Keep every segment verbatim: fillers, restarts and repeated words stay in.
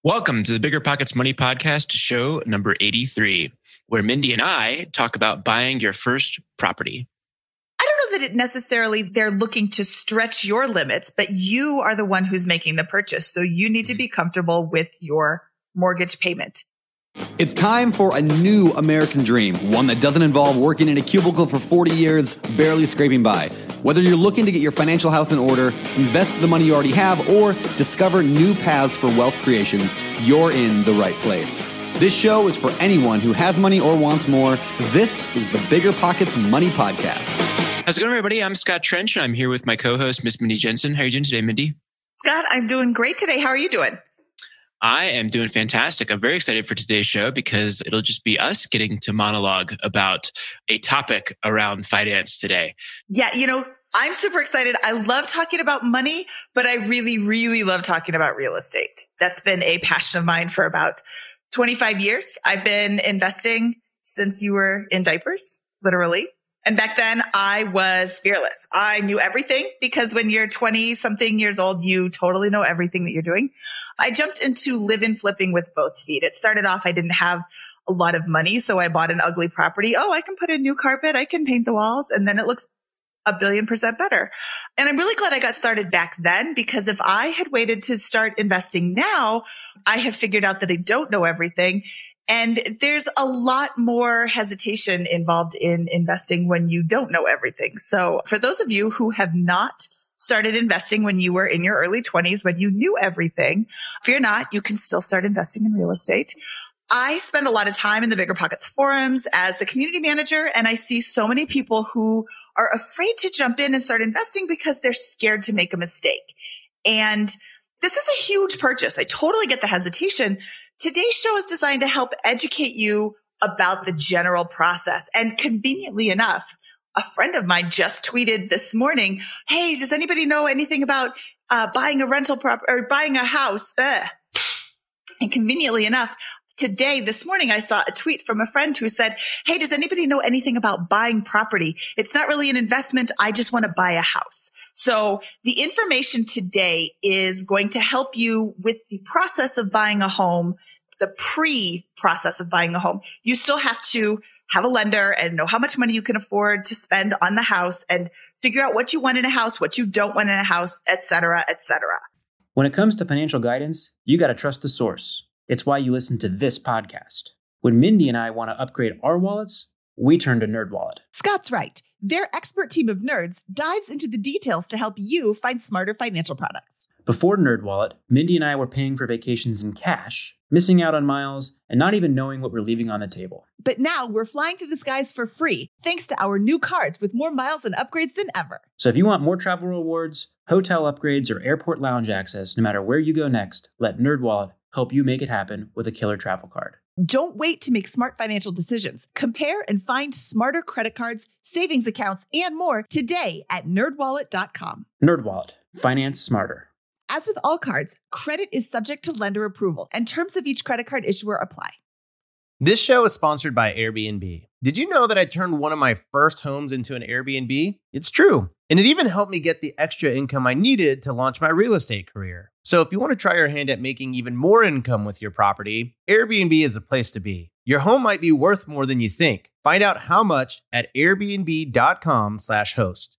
Welcome to the Bigger Pockets Money Podcast, show number eighty-three, where Mindy and I talk about buying your first property. I don't know that it necessarily they're looking to stretch your limits, but you are the one who's making the purchase. So you need to be comfortable with your mortgage payment. It's time for a new American dream, one that doesn't involve working in a cubicle for forty years, barely scraping by. Whether you're looking to get your financial house in order, invest the money you already have, or discover new paths for wealth creation, you're in the right place. This show is for anyone who has money or wants more. This is the Bigger Pockets Money Podcast. How's it going, everybody? I'm Scott Trench, and I'm here with my co-host, Miss Mindy Jensen. How are you doing today, Mindy? Scott, I'm doing great today. How are you doing? I am doing fantastic. I'm very excited for today's show because it'll just be us getting to monologue about a topic around finance today. Yeah, you know, I'm super excited. I love talking about money, but I really, really love talking about real estate. That's been a passion of mine for about twenty-five years. I've been investing since you were in diapers, literally. And back then I was fearless. I knew everything because when you're twenty something years old, you totally know everything that you're doing. I jumped into live-in flipping with both feet. It started off, I didn't have a lot of money. So I bought an ugly property. Oh, I can put in new carpet. I can paint the walls. And then it looks a billion percent better. And I'm really glad I got started back then, because if I had waited to start investing now, I have figured out that I don't know everything. And there's a lot more hesitation involved in investing when you don't know everything. So for those of you who have not started investing when you were in your early twenties, when you knew everything, fear not, you can still start investing in real estate. I spend a lot of time in the Bigger Pockets forums as the community manager, and I see so many people who are afraid to jump in and start investing because they're scared to make a mistake. And this is a huge purchase. I totally get the hesitation. Today's show is designed to help educate you about the general process. And conveniently enough, a friend of mine just tweeted this morning, hey, does anybody know anything about uh, buying a rental property or buying a house? Ugh. And conveniently enough, today, this morning, I saw a tweet from a friend who said, hey, does anybody know anything about buying property? It's not really an investment. I just want to buy a house. So the information today is going to help you with the process of buying a home, the pre-process of buying a home. You still have to have a lender and know how much money you can afford to spend on the house and figure out what you want in a house, what you don't want in a house, et cetera, et cetera. When it comes to financial guidance, you got to trust the source. It's why you listen to this podcast. When Mindy and I want to upgrade our wallets, we turn to NerdWallet. Scott's right. Their expert team of nerds dives into the details to help you find smarter financial products. Before NerdWallet, Mindy and I were paying for vacations in cash, missing out on miles, and not even knowing what we're leaving on the table. But now we're flying to the skies for free, thanks to our new cards with more miles and upgrades than ever. So if you want more travel rewards, hotel upgrades, or airport lounge access, no matter where you go next, let NerdWallet help you make it happen with a killer travel card. Don't wait to make smart financial decisions. Compare and find smarter credit cards, savings accounts, and more today at nerd wallet dot com. NerdWallet. Finance smarter. As with all cards, credit is subject to lender approval, and terms of each credit card issuer apply. This show is sponsored by Airbnb. Did you know that I turned one of my first homes into an Airbnb? It's true. And it even helped me get the extra income I needed to launch my real estate career. So if you want to try your hand at making even more income with your property, Airbnb is the place to be. Your home might be worth more than you think. Find out how much at airbnb.com slash host.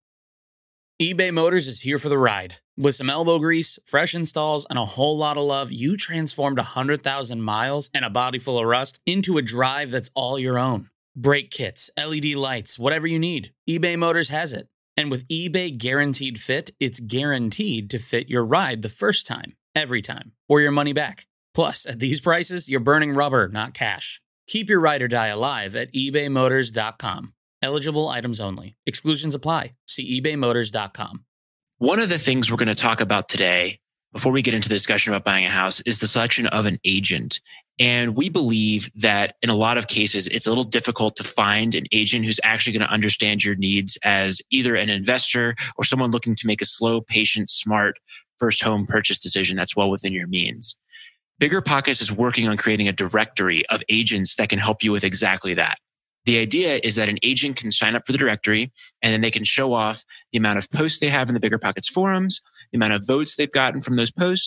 eBay Motors is here for the ride. With some elbow grease, fresh installs, and a whole lot of love, you transformed one hundred thousand miles and a body full of rust into a drive that's all your own. Brake kits, L E D lights, whatever you need, eBay Motors has it. And with eBay Guaranteed Fit, it's guaranteed to fit your ride the first time, every time, or your money back. Plus, at these prices, you're burning rubber, not cash. Keep your ride or die alive at ebay motors dot com. Eligible items only. Exclusions apply. See ebay motors dot com. One of the things we're going to talk about today, before we get into the discussion about buying a house, is the selection of an agent. And we believe that in a lot of cases, it's a little difficult to find an agent who's actually going to understand your needs as either an investor or someone looking to make a slow, patient, smart first home purchase decision that's well within your means. Bigger Pockets is working on creating a directory of agents that can help you with exactly that. The idea is that an agent can sign up for the directory and then they can show off the amount of posts they have in the Bigger Pockets forums, the amount of votes they've gotten from those posts,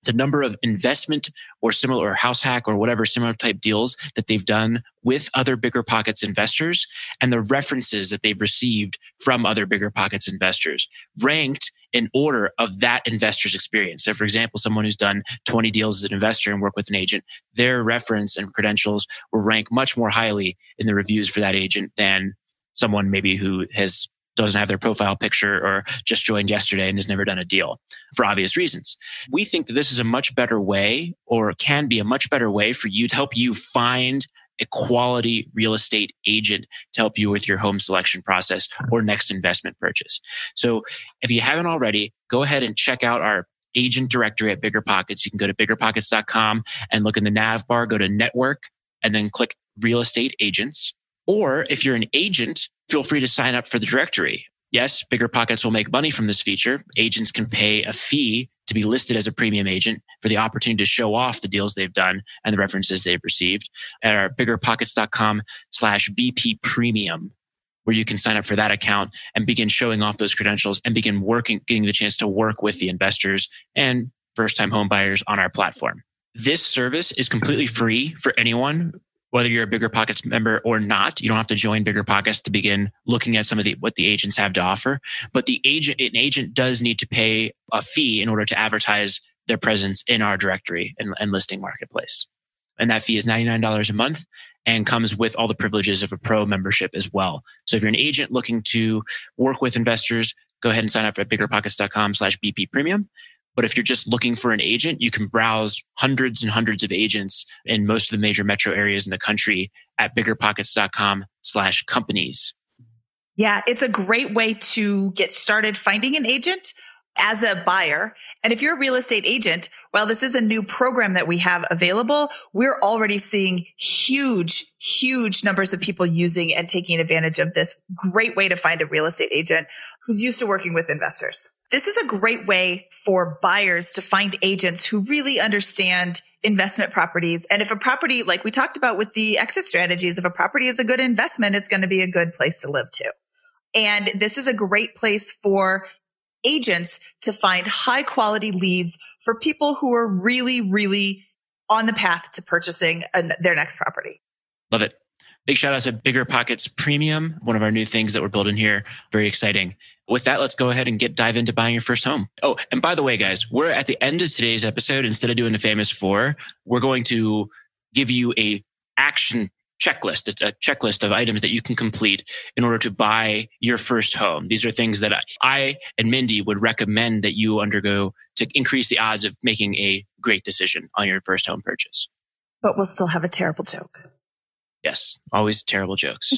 the number of investment or similar or house hack or whatever similar type deals that they've done with other BiggerPockets investors and the references that they've received from other BiggerPockets investors ranked in order of that investor's experience. So for example, someone who's done twenty deals as an investor and worked with an agent, their reference and credentials will rank much more highly in the reviews for that agent than someone maybe who has doesn't have their profile picture or just joined yesterday and has never done a deal for obvious reasons. We think that this is a much better way, or can be a much better way for you to help you find a quality real estate agent to help you with your home selection process or next investment purchase. So if you haven't already, go ahead and check out our agent directory at BiggerPockets. You can go to bigger pockets dot com and look in the nav bar, go to network, and then click real estate agents. Or if you're an agent, feel free to sign up for the directory. Yes, BiggerPockets will make money from this feature. Agents can pay a fee to be listed as a premium agent for the opportunity to show off the deals they've done and the references they've received at our bigger pockets dot com slash B P premium, where you can sign up for that account and begin showing off those credentials and begin working, getting the chance to work with the investors and first-time home buyers on our platform. This service is completely free for anyone, whether you're a BiggerPockets member or not. You don't have to join BiggerPockets to begin looking at some of the what the agents have to offer. But the agent, an agent does need to pay a fee in order to advertise their presence in our directory and, and listing marketplace. And that fee is ninety-nine dollars a month and comes with all the privileges of a pro membership as well. So if you're an agent looking to work with investors, go ahead and sign up at bigger pockets dot com slash B P premium. But if you're just looking for an agent, you can browse hundreds and hundreds of agents in most of the major metro areas in the country at bigger pockets dot com slash companies. Yeah, it's a great way to get started finding an agent as a buyer. And if you're a real estate agent, while this is a new program that we have available, we're already seeing huge, huge numbers of people using and taking advantage of this great way to find a real estate agent who's used to working with investors. This is a great way for buyers to find agents who really understand investment properties. And if a property, like we talked about with the exit strategies, if a property is a good investment, it's going to be a good place to live too. And this is a great place for agents to find high quality leads for people who are really, really on the path to purchasing a, their next property. Love it. Big shout out to BiggerPockets Premium, one of our new things that we're building here. Very exciting. With that, let's go ahead and get dive into buying your first home. Oh, and by the way, guys, we're at the end of today's episode. Instead of doing the famous four, we're going to give you a action checklist, a checklist of items that you can complete in order to buy your first home. These are things that I and Mindy would recommend that you undergo to increase the odds of making a great decision on your first home purchase. But we'll still have a terrible joke. Yes, always terrible jokes.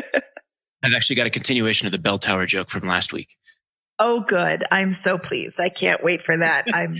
I've actually got a continuation of the bell tower joke from last week. Oh, good. I'm so pleased. I can't wait for that. I'm,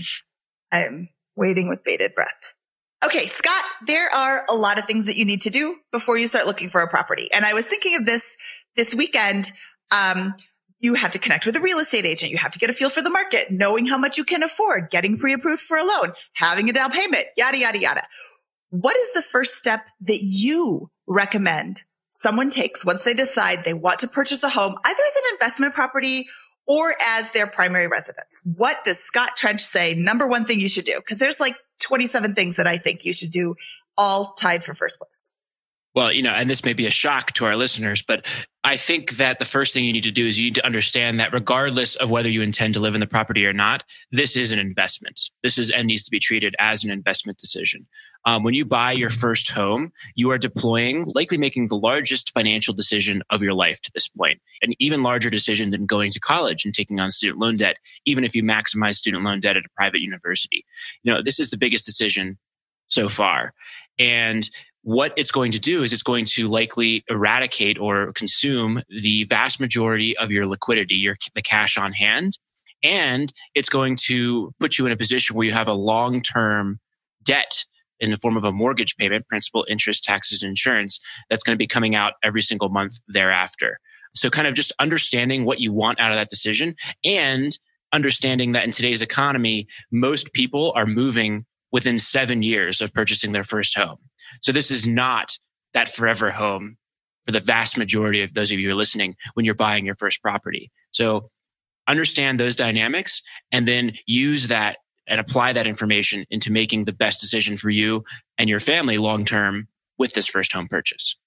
I'm waiting with bated breath. Okay, Scott, there are a lot of things that you need to do before you start looking for a property. And I was thinking of this this weekend. Um, you have to connect with a real estate agent. You have to get a feel for the market, knowing how much you can afford, getting pre-approved for a loan, having a down payment, yada, yada, yada. What is the first step that you recommend someone takes once they decide they want to purchase a home, either as an investment property or as their primary residence? What does Scott Trench say? Number one thing you should do? Because there's like twenty-seven things that I think you should do, all tied for first place. Well, you know, and this may be a shock to our listeners, but I think that the first thing you need to do is you need to understand that regardless of whether you intend to live in the property or not, this is an investment. This is and needs to be treated as an investment decision. Um, when you buy your first home, you are deploying, likely making the largest financial decision of your life to this point, an even larger decision than going to college and taking on student loan debt, even if you maximize student loan debt at a private university. You know, this is the biggest decision so far. And what it's going to do is it's going to likely eradicate or consume the vast majority of your liquidity, your the cash on hand. And it's going to put you in a position where you have a long-term debt in the form of a mortgage payment, principal, interest, taxes, and insurance that's going to be coming out every single month thereafter. So kind of just understanding what you want out of that decision and understanding that in today's economy, most people are moving within seven years of purchasing their first home. So this is not that forever home for the vast majority of those of you who are listening when you're buying your first property. So understand those dynamics and then use that and apply that information into making the best decision for you and your family long-term with this first home purchase.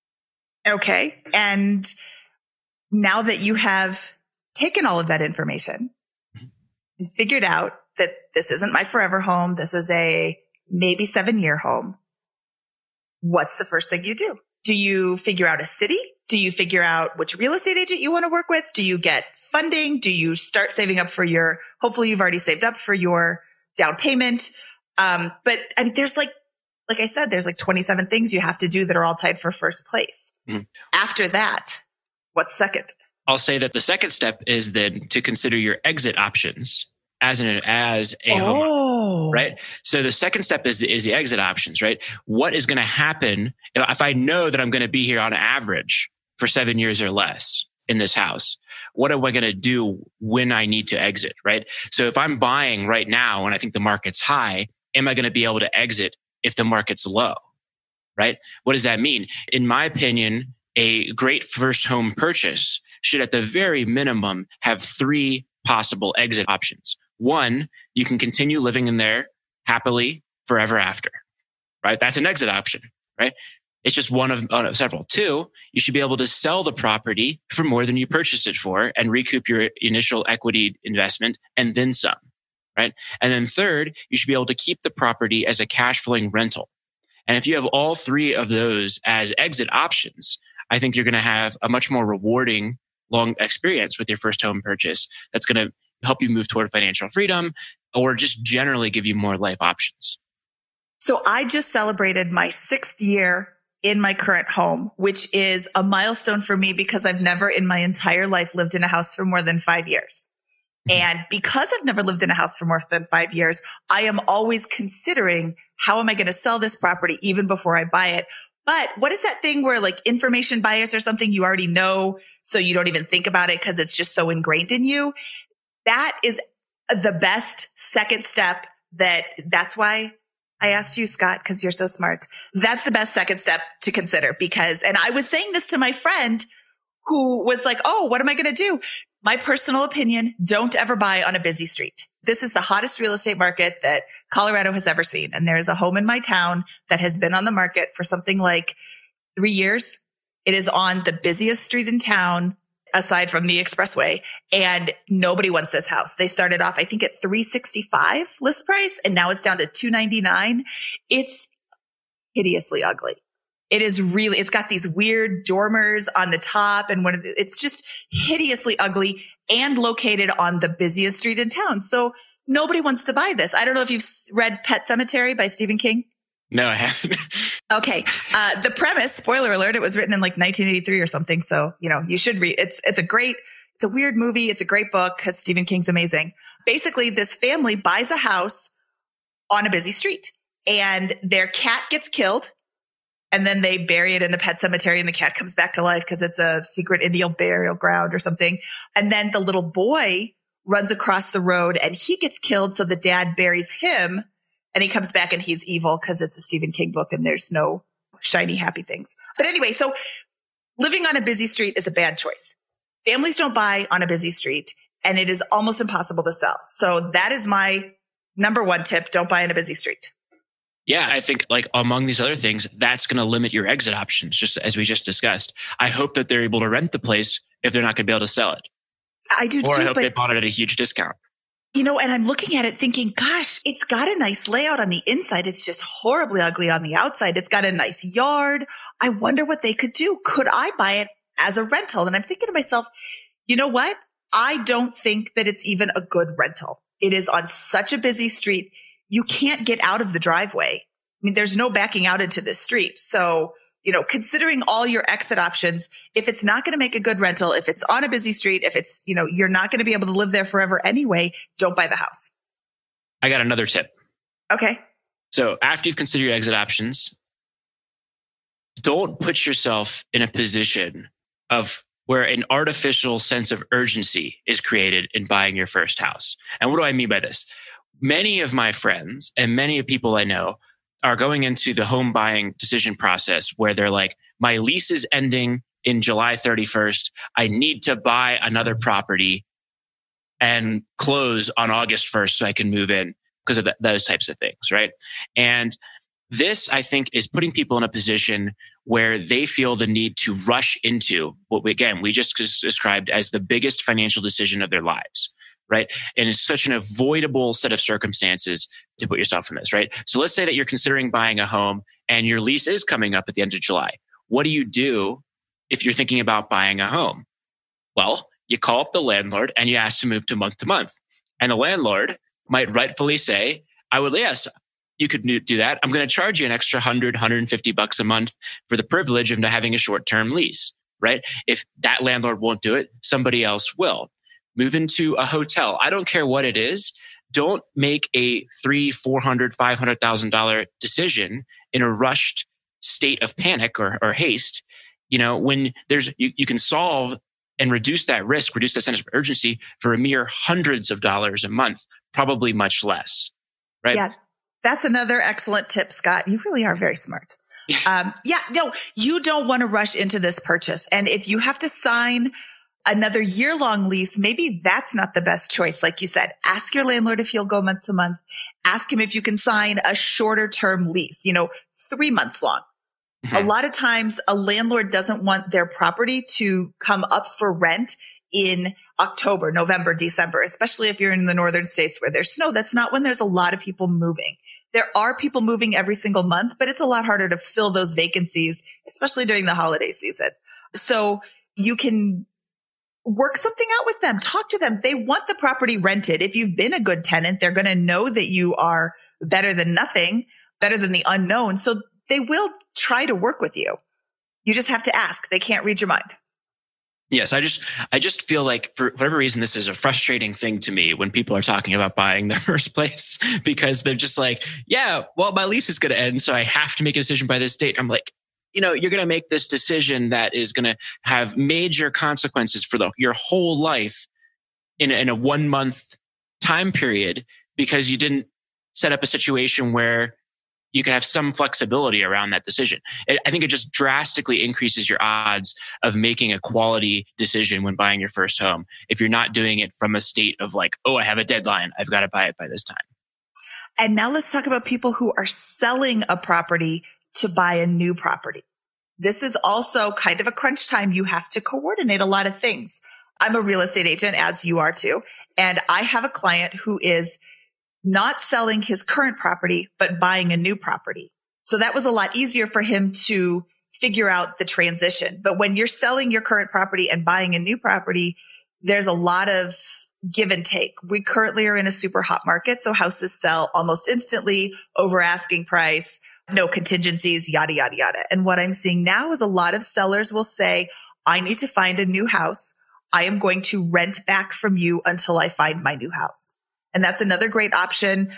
Okay. And now that you have taken all of that information and figured out that this isn't my forever home, this is a maybe seven year home, what's the first thing you do? Do you figure out a city? Do you figure out which real estate agent you want to work with? Do you get funding? Do you start saving up for your, hopefully you've already saved up for your down payment? Um, but I mean, there's like, like I said, there's like twenty-seven things you have to do that are all tied for first place. Mm-hmm. After that, what's second? I'll say that the second step is then to consider your exit options as an, as a oh. home, right? So the second step is the, is the exit options, right? What is going to happen if I know that I'm going to be here on average for seven years or less in this house? What am I going to do when I need to exit, right? So if I'm buying right now and I think the market's high, am I going to be able to exit if the market's low, right? What does that mean? In my opinion, a great first home purchase should at the very minimum have three possible exit options. One, you can continue living in there happily forever after, right? That's an exit option, right? It's just one of, one of several. Two, you should be able to sell the property for more than you purchased it for and recoup your initial equity investment and then some, right? And then third, you should be able to keep the property as a cash flowing rental. And if you have all three of those as exit options, I think you're going to have a much more rewarding long experience with your first home purchase that's going to help you move toward financial freedom or just generally give you more life options. So I just celebrated my sixth year in my current home, which is a milestone for me because I've never in my entire life lived in a house for more than five years. Mm-hmm. And because I've never lived in a house for more than five years, I am always considering how am I going to sell this property even before I buy it? But what is that thing where like information bias or something you already know, so you don't even think about it because it's just so ingrained in you? That is the best second step. That that's why I asked you, Scott, because you're so smart. That's the best second step to consider because, and I was saying this to my friend who was like, oh, what am I going to do? My personal opinion, don't ever buy on a busy street. This is the hottest real estate market that Colorado has ever seen. And there's a home in my town that has been on the market for something like three years. It is on the busiest street in town, aside from the expressway. And nobody wants this house. They started off, I think, at three sixty-five list price, and now it's down to two ninety-nine. It's hideously ugly. It is really, it's got these weird dormers on the top, and one of the, it's just hideously ugly and located on the busiest street in town. So nobody wants to buy this. I don't know if you've read Pet Sematary by Stephen King. No, I haven't. Okay. Uh, the premise, spoiler alert, it was written in like nineteen eighty-three or something. So, you know, you should read. It's, it's a great, it's a weird movie. It's a great book because Stephen King's amazing. Basically, this family buys a house on a busy street and their cat gets killed. And then they bury it in the pet cemetery and the cat comes back to life because it's a secret Indian burial ground or something. And then the little boy runs across the road and he gets killed. So the dad buries him and he comes back and he's evil because it's a Stephen King book and there's no shiny, happy things. But anyway, so living on a busy street is a bad choice. Families don't buy on a busy street and it is almost impossible to sell. So that is my number one tip. Don't buy on a busy street. Yeah, I think like among these other things, that's going to limit your exit options, just as we just discussed. I hope that they're able to rent the place if they're not going to be able to sell it. I do too. Or I hope but, they bought it at a huge discount. You know, and I'm looking at it thinking, gosh, it's got a nice layout on the inside. It's just horribly ugly on the outside. It's got a nice yard. I wonder what they could do. Could I buy it as a rental? And I'm thinking to myself, you know what? I don't think that it's even a good rental. It is on such a busy street. You can't get out of the driveway. I mean, there's no backing out into this street. So, you know, considering all your exit options, if it's not going to make a good rental, if it's on a busy street, if it's, you know, you're not going to be able to live there forever anyway, don't buy the house. I got another tip. Okay. So after you've considered your exit options, don't put yourself in a position of where an artificial sense of urgency is created in buying your first house. And what do I mean by this? Many of my friends and many of people I know are going into the home buying decision process where they're like, my lease is ending in July thirty-first. I need to buy another property and close on August first so I can move in. because of th- those types of things, right? And this, I think, is putting people in a position where they feel the need to rush into what we, again, we just described as the biggest financial decision of their lives, right? And it's such an avoidable set of circumstances to put yourself in this, right? So let's say that you're considering buying a home and your lease is coming up at the end of July. What do you do if you're thinking about buying a home? Well, you call up the landlord and you ask to move to month to month. And the landlord might rightfully say, I would, yes, you could do that. I'm going to charge you an extra one hundred, one hundred fifty bucks a month for the privilege of having a short-term lease, right? If that landlord won't do it, somebody else will. Move into a hotel. I don't care what it is. Don't make a three, four hundred, five hundred thousand dollar decision in a rushed state of panic or, or haste. You know, when there's you, you can solve and reduce that risk, reduce that sense of urgency for a mere hundreds of dollars a month, probably much less, right? Yeah. That's another excellent tip, Scott. You really are very smart. um, yeah, no, you don't want to rush into this purchase. And if you have to sign another year-long lease, maybe that's not the best choice. Like you said, ask your landlord if he'll go month to month. Ask him if you can sign a shorter term lease, you know, three months long. Mm-hmm. A lot of times a landlord doesn't want their property to come up for rent in October, November, December, especially if you're in the northern states where there's snow. That's not when there's a lot of people moving. There are people moving every single month, but it's a lot harder to fill those vacancies, especially during the holiday season. So you can work something out with them. Talk to them. They want the property rented. If you've been a good tenant, they're going to know that you are better than nothing, better than the unknown. So they will try to work with you. You just have to ask. They can't read your mind. Yes, I just I just feel like for whatever reason, this is a frustrating thing to me when people are talking about buying in the first place, because they're just like, yeah, well, my lease is going to end, so I have to make a decision by this date. I'm like, you know, you're going to make this decision that is going to have major consequences for the, your whole life in a, in a one month time period because you didn't set up a situation where you can have some flexibility around that decision. I think it just drastically increases your odds of making a quality decision when buying your first home if you're not doing it from a state of like, oh, I have a deadline, I've got to buy it by this time. And now let's talk about people who are selling a property to buy a new property. This is also kind of a crunch time. You have to coordinate a lot of things. I'm a real estate agent, as you are too, and I have a client who is not selling his current property, but buying a new property. So that was a lot easier for him to figure out the transition. But when you're selling your current property and buying a new property, there's a lot of give and take. We currently are in a super hot market, so houses sell almost instantly, over asking price, no contingencies, yada, yada, yada. And what I'm seeing now is a lot of sellers will say, I need to find a new house. I am going to rent back from you until I find my new house. And that's another great option.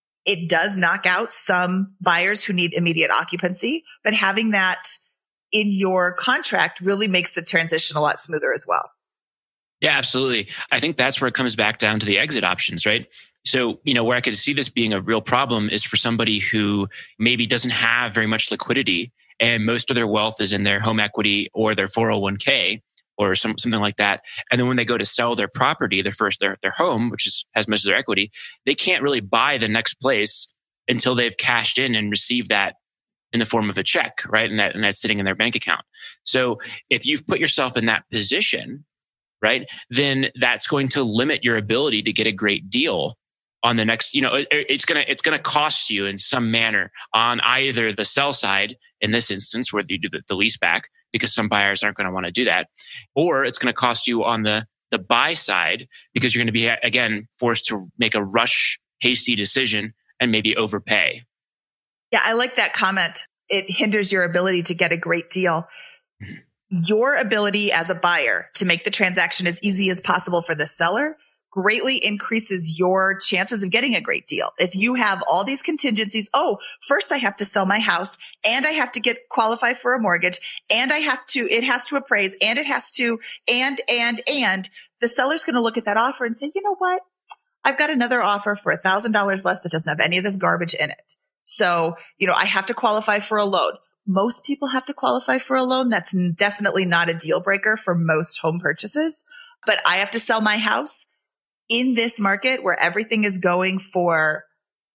It does knock out some buyers who need immediate occupancy, but having that in your contract really makes the transition a lot smoother as well. Yeah, absolutely. I think that's where it comes back down to the exit options, right? So, you know, where I could see this being a real problem is for somebody who maybe doesn't have very much liquidity and most of their wealth is in their home equity or their four oh one k. Or some, something like that. And then when they go to sell their property, their first, their, their home, which is, has most of their equity, they can't really buy the next place until they've cashed in and received that in the form of a check, right? And that, and that's sitting in their bank account. So if you've put yourself in that position, right, then that's going to limit your ability to get a great deal on the next, you know, it, it's going to, it's going to cost you in some manner on either the sell side, in this instance, where you do the, the lease back, because some buyers aren't going to want to do that. Or it's going to cost you on the, the buy side because you're going to be, again, forced to make a rush, hasty decision and maybe overpay. Yeah, I like that comment. It hinders your ability to get a great deal. Mm-hmm. Your ability as a buyer to make the transaction as easy as possible for the seller greatly increases your chances of getting a great deal. If you have all these contingencies, oh, first I have to sell my house and I have to get qualify for a mortgage and I have to, it has to appraise and it has to, and, and, and the seller's going to look at that offer and say, you know what? I've got another offer for a thousand dollars less that doesn't have any of this garbage in it. So, you know, I have to qualify for a loan. Most people have to qualify for a loan. That's definitely not a deal breaker for most home purchases, but I have to sell my house. In this market where everything is going for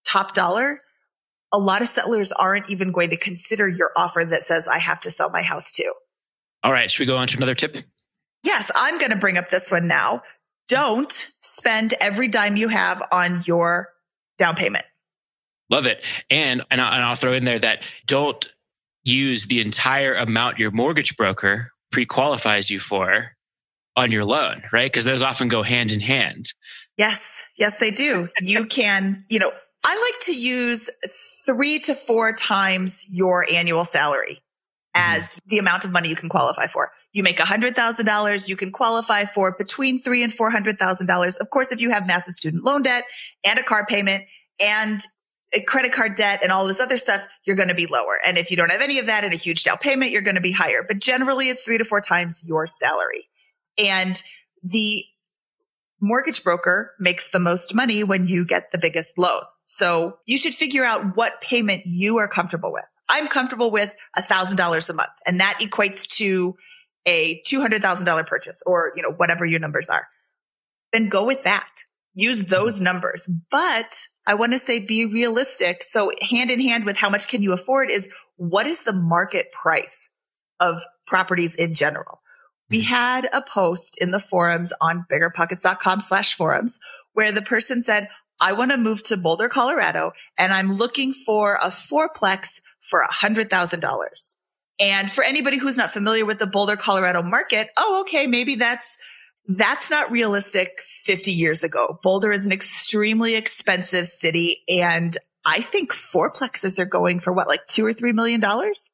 top dollar, a lot of settlers aren't even going to consider your offer that says, I have to sell my house too. All right. Should we go on to another tip? Yes, I'm going to bring up this one now. Don't spend every dime you have on your down payment. Love it. And, and, I'll, and I'll throw in there that don't use the entire amount your mortgage broker pre-qualifies you for on your loan, right? Because those often go hand in hand. Yes. Yes, they do. You can, you know, I like to use three to four times your annual salary as mm-hmm. the amount of money you can qualify for. You make one hundred thousand dollars, you can qualify for between three and four hundred thousand dollars. Of course, if you have massive student loan debt and a car payment and a credit card debt and all this other stuff, you're going to be lower. And if you don't have any of that and a huge down payment, you're going to be higher. But generally, it's three to four times your salary. And the mortgage broker makes the most money when you get the biggest loan. So you should figure out what payment you are comfortable with. I'm comfortable with one thousand dollars a month, and that equates to a two hundred thousand dollars purchase or, you know, whatever your numbers are. Then go with that. Use those numbers. But I want to say be realistic. So hand in hand with how much can you afford is what is the market price of properties in general? We had a post in the forums on biggerpockets.com slash forums where the person said, I want to move to Boulder, Colorado, and I'm looking for a fourplex for one hundred thousand dollars. And for anybody who's not familiar with the Boulder, Colorado market, oh, okay, maybe that's that's not realistic fifty years ago. Boulder is an extremely expensive city, and I think fourplexes are going for what, like two or three million dollars?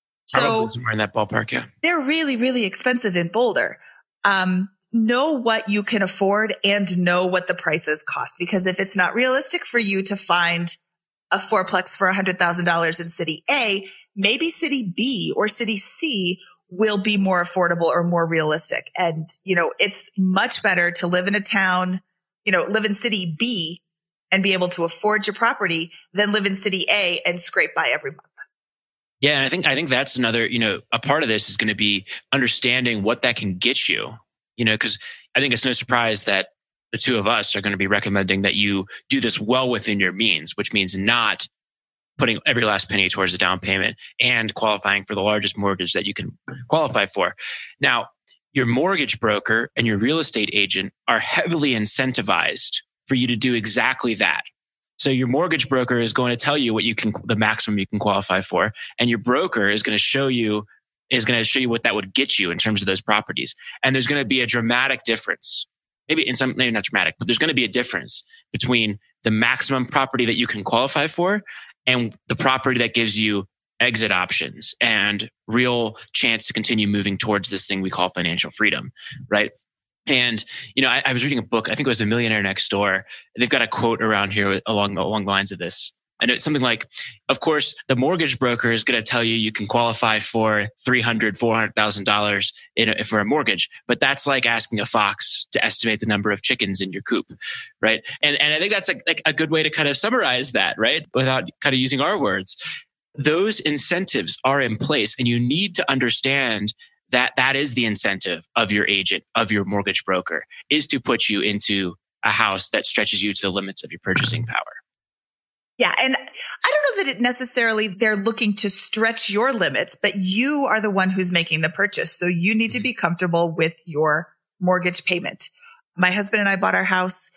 So somewhere in that ballpark, yeah. They're really, really expensive in Boulder. Um, know what you can afford and know what the prices cost. Because if it's not realistic for you to find a fourplex for one hundred thousand dollars in city A, maybe city B or city C will be more affordable or more realistic. And, you know, it's much better to live in a town, you know, live in city B and be able to afford your property than live in city A and scrape by every month. Yeah. And I think, I think that's another, you know, a part of this is going to be understanding what that can get you, you know, because I think it's no surprise that the two of us are going to be recommending that you do this well within your means, which means not putting every last penny towards the down payment and qualifying for the largest mortgage that you can qualify for. Now, your mortgage broker and your real estate agent are heavily incentivized for you to do exactly that. So your mortgage broker is going to tell you what you can, the maximum you can qualify for, and your broker is going to show you is going to show you what that would get you in terms of those properties. And there's going to be a dramatic difference. Maybe in some, maybe not dramatic, but there's going to be a difference between the maximum property that you can qualify for and the property that gives you exit options and real chance to continue moving towards this thing we call financial freedom, right? And, you know, I, I was reading a book, I think it was A Millionaire Next Door. They've got a quote around here along, along the lines of this. And it's something like, of course, the mortgage broker is going to tell you you can qualify for three hundred thousand dollars, four hundred thousand dollars in a, for a mortgage. But that's like asking a fox to estimate the number of chickens in your coop, right? And and I think that's a, like a good way to kind of summarize that, right? Without kind of using our words. Those incentives are in place, and you need to understand that that is the incentive of your agent, of your mortgage broker, is to put you into a house that stretches you to the limits of your purchasing power. Yeah. And I don't know that it necessarily they're looking to stretch your limits, but you are the one who's making the purchase. So you need to be comfortable with your mortgage payment. My husband and I bought our house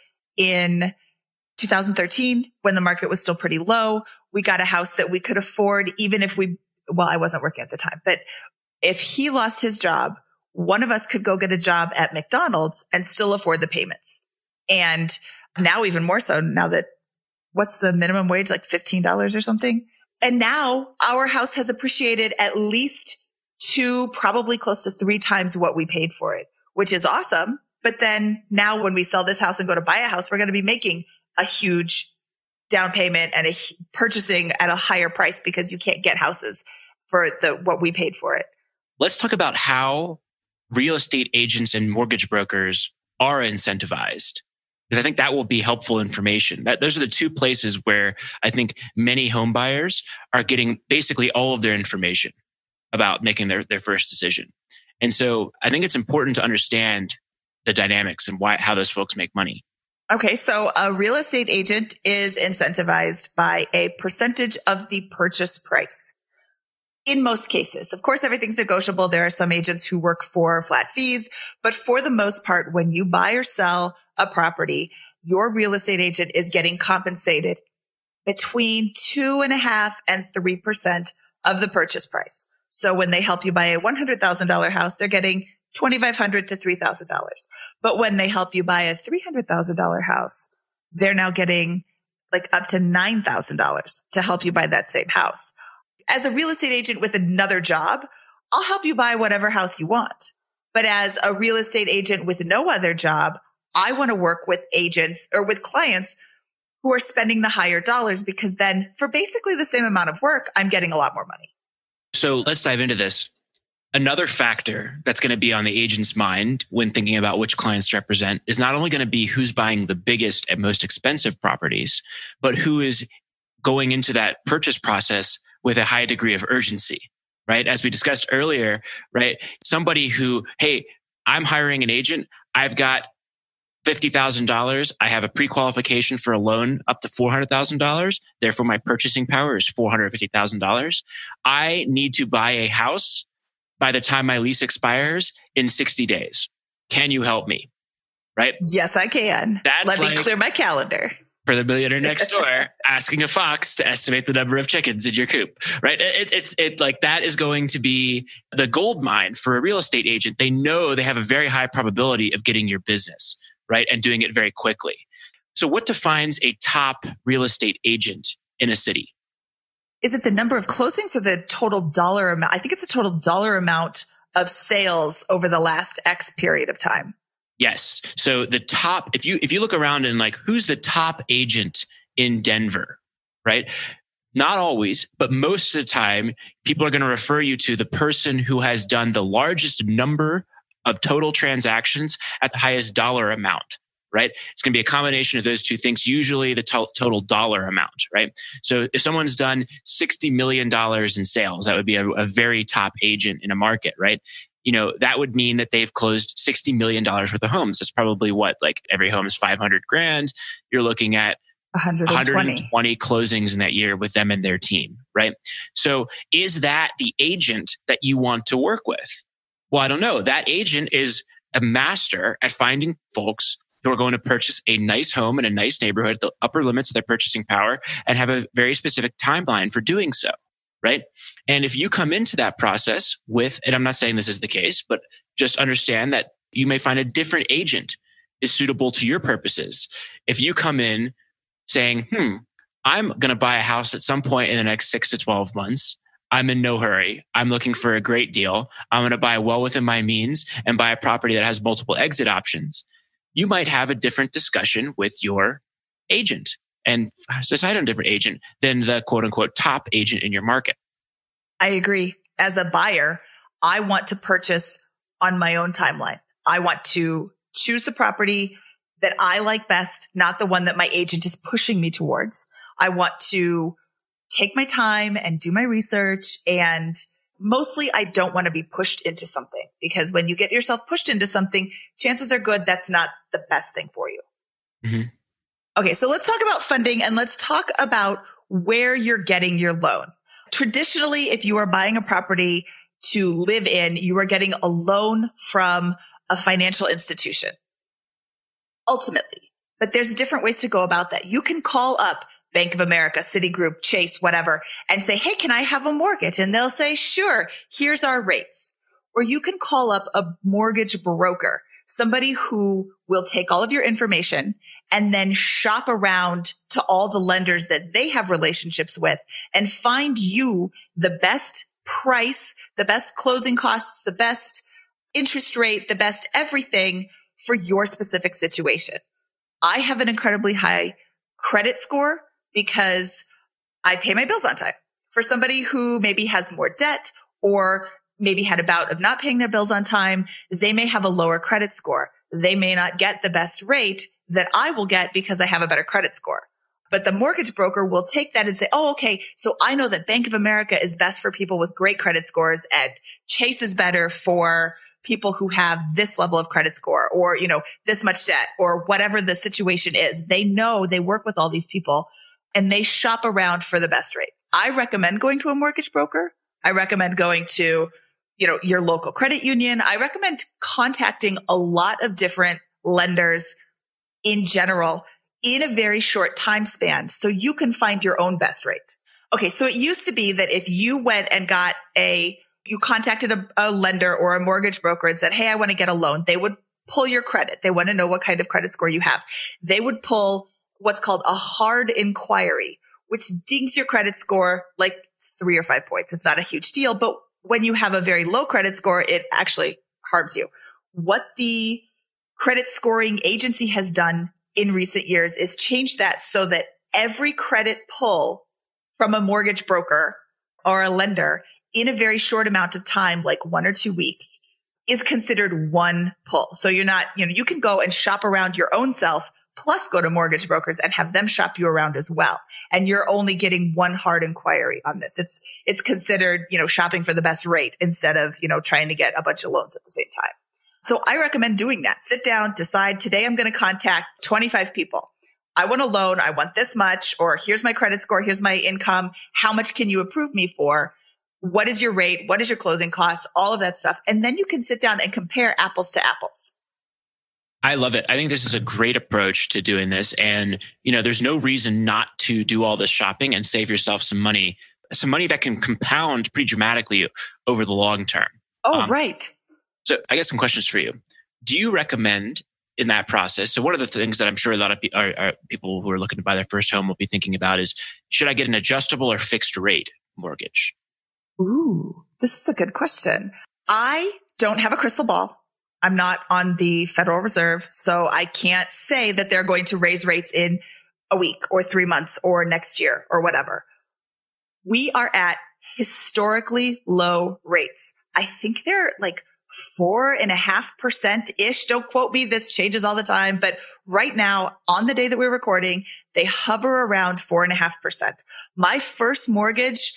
in two thousand thirteen when the market was still pretty low. We got a house that we could afford, even if we, well, I wasn't working at the time, but if he lost his job, one of us could go get a job at McDonald's and still afford the payments. And now even more so now that what's the minimum wage, like fifteen dollars or something? And now our house has appreciated at least two, probably close to three times what we paid for it, which is awesome. But then now when we sell this house and go to buy a house, we're going to be making a huge down payment and a, purchasing at a higher price because you can't get houses for the what we paid for it. Let's talk about how real estate agents and mortgage brokers are incentivized, because I think that will be helpful information. That those are the two places where I think many home buyers are getting basically all of their information about making their, their first decision. And so I think it's important to understand the dynamics and why, how those folks make money. Okay, so a real estate agent is incentivized by a percentage of the purchase price. In most cases, of course, everything's negotiable. There are some agents who work for flat fees, but for the most part, when you buy or sell a property, your real estate agent is getting compensated between two and a half and three percent of the purchase price. So when they help you buy a one hundred thousand dollars house, they're getting twenty-five hundred dollars to three thousand dollars. But when they help you buy a three hundred thousand dollars house, they're now getting like up to nine thousand dollars to help you buy that same house. As a real estate agent with another job, I'll help you buy whatever house you want. But as a real estate agent with no other job, I want to work with agents or with clients who are spending the higher dollars, because then for basically the same amount of work, I'm getting a lot more money. So let's dive into this. Another factor that's going to be on the agent's mind when thinking about which clients to represent is not only going to be who's buying the biggest and most expensive properties, but who is going into that purchase process with a high degree of urgency, right? As we discussed earlier, right? Somebody who, hey, I'm hiring an agent. I've got fifty thousand dollars. I have a pre-qualification for a loan up to four hundred thousand dollars. Therefore, my purchasing power is four hundred fifty thousand dollars. I need to buy a house by the time my lease expires in sixty days. Can you help me? Right? Yes, I can. That's Let like, me clear my calendar. For the millionaire next door, asking a fox to estimate the number of chickens in your coop, right? It, it's it like that is going to be the gold mine for a real estate agent. They know they have a very high probability of getting your business, right? And doing it very quickly. So what defines a top real estate agent in a city? Is it the number of closings or the total dollar amount? I think it's a total dollar amount of sales over the last X period of time. Yes. So the top, if you if you look around and like, who's the top agent in Denver, right? Not always, but most of the time, people are going to refer you to the person who has done the largest number of total transactions at the highest dollar amount, right? It's going to be a combination of those two things, usually the to- total dollar amount, right? So if someone's done sixty million dollars in sales, that would be a, a very top agent in a market, right? You know, that would mean that they've closed sixty million dollars worth of homes. That's probably what, like every home is five hundred grand. You're looking at one hundred twenty. one hundred twenty closings in that year with them and their team, right? So is that the agent that you want to work with? Well, I don't know. That agent is a master at finding folks who are going to purchase a nice home in a nice neighborhood, the upper limits of their purchasing power, and have a very specific timeline for doing so. Right. And if you come into that process with, and I'm not saying this is the case, but just understand that you may find a different agent is suitable to your purposes. If you come in saying, hmm, I'm going to buy a house at some point in the next six to twelve months. I'm in no hurry. I'm looking for a great deal. I'm going to buy well within my means and buy a property that has multiple exit options. You might have a different discussion with your agent and decide on a different agent than the quote unquote top agent in your market. I agree. As a buyer, I want to purchase on my own timeline. I want to choose the property that I like best, not the one that my agent is pushing me towards. I want to take my time and do my research. And mostly I don't want to be pushed into something, because when you get yourself pushed into something, chances are good that's not the best thing for you. Mm-hmm. Okay, so let's talk about funding and let's talk about where you're getting your loan. Traditionally, if you are buying a property to live in, you are getting a loan from a financial institution. Ultimately. But there's different ways to go about that. You can call up Bank of America, Citigroup, Chase, whatever, and say, hey, can I have a mortgage? And they'll say, sure, here's our rates. Or you can call up a mortgage broker, somebody who will take all of your information and then shop around to all the lenders that they have relationships with and find you the best price, the best closing costs, the best interest rate, the best everything for your specific situation. I have an incredibly high credit score because I pay my bills on time. For somebody who maybe has more debt or maybe had a bout of not paying their bills on time, they may have a lower credit score. They may not get the best rate that I will get because I have a better credit score. But the mortgage broker will take that and say, oh, okay, so I know that Bank of America is best for people with great credit scores and Chase is better for people who have this level of credit score or, you know, this much debt or whatever the situation is. They know they work with all these people and they shop around for the best rate. I recommend going to a mortgage broker. I recommend going to, you know, your local credit union. I recommend contacting a lot of different lenders in general in a very short time span so you can find your own best rate. Okay. So it used to be that if you went and got a, you contacted a, a lender or a mortgage broker and said, hey, I want to get a loan. They would pull your credit. They want to know what kind of credit score you have. They would pull what's called a hard inquiry, which dings your credit score like three or five points. It's not a huge deal, but when you have a very low credit score, it actually harms you. What the credit scoring agency has done in recent years is change that so that every credit pull from a mortgage broker or a lender in a very short amount of time, like one or two weeks, is considered one pull. So you're not, you know, you can go and shop around your own self, plus go to mortgage brokers and have them shop you around as well. And you're only getting one hard inquiry on this. It's, it's considered, you know, shopping for the best rate instead of, you know, trying to get a bunch of loans at the same time. So I recommend doing that. Sit down, decide today I'm going to contact twenty-five people. I want a loan. I want this much, or here's my credit score. Here's my income. How much can you approve me for? What is your rate? What is your closing costs? All of that stuff. And then you can sit down and compare apples to apples. I love it. I think this is a great approach to doing this. And, you know, there's no reason not to do all this shopping and save yourself some money, some money that can compound pretty dramatically over the long term. Oh, um, right. So I got some questions for you. Do you recommend in that process? So one of the things that I'm sure a lot of pe- are, are people who are looking to buy their first home will be thinking about is, should I get an adjustable or fixed rate mortgage? Ooh, this is a good question. I don't have a crystal ball. I'm not on the Federal Reserve, so I can't say that they're going to raise rates in a week or three months or next year or whatever. We are at historically low rates. I think they're like four and a half percent ish. Don't quote me. This changes all the time. But right now, on the day that we're recording, they hover around four and a half percent. My first mortgage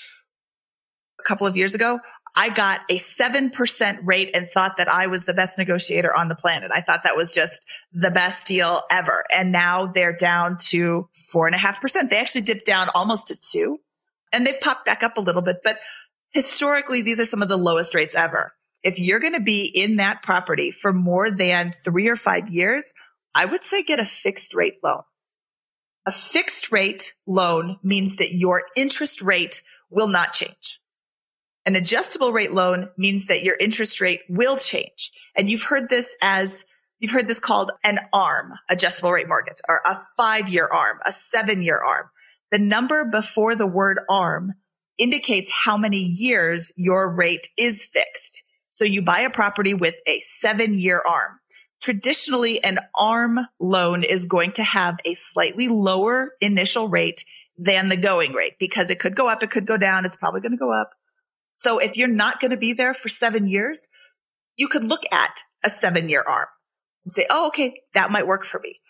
a couple of years ago, I got a seven percent rate and thought that I was the best negotiator on the planet. I thought that was just the best deal ever. And now they're down to four and a half percent. They actually dipped down almost to two and they've popped back up a little bit. But historically, these are some of the lowest rates ever. If you're going to be in that property for more than three or five years, I would say get a fixed rate loan. A fixed rate loan means that your interest rate will not change. An adjustable rate loan means that your interest rate will change. And you've heard this as, you've heard this called an ARM, adjustable rate mortgage, or a five-year ARM, a seven-year ARM. The number before the word ARM indicates how many years your rate is fixed. So you buy a property with a seven-year ARM. Traditionally, an ARM loan is going to have a slightly lower initial rate than the going rate because it could go up, it could go down, it's probably going to go up. So if you're not going to be there for seven years, you could look at a seven-year ARM and say, oh, okay, that might work for me.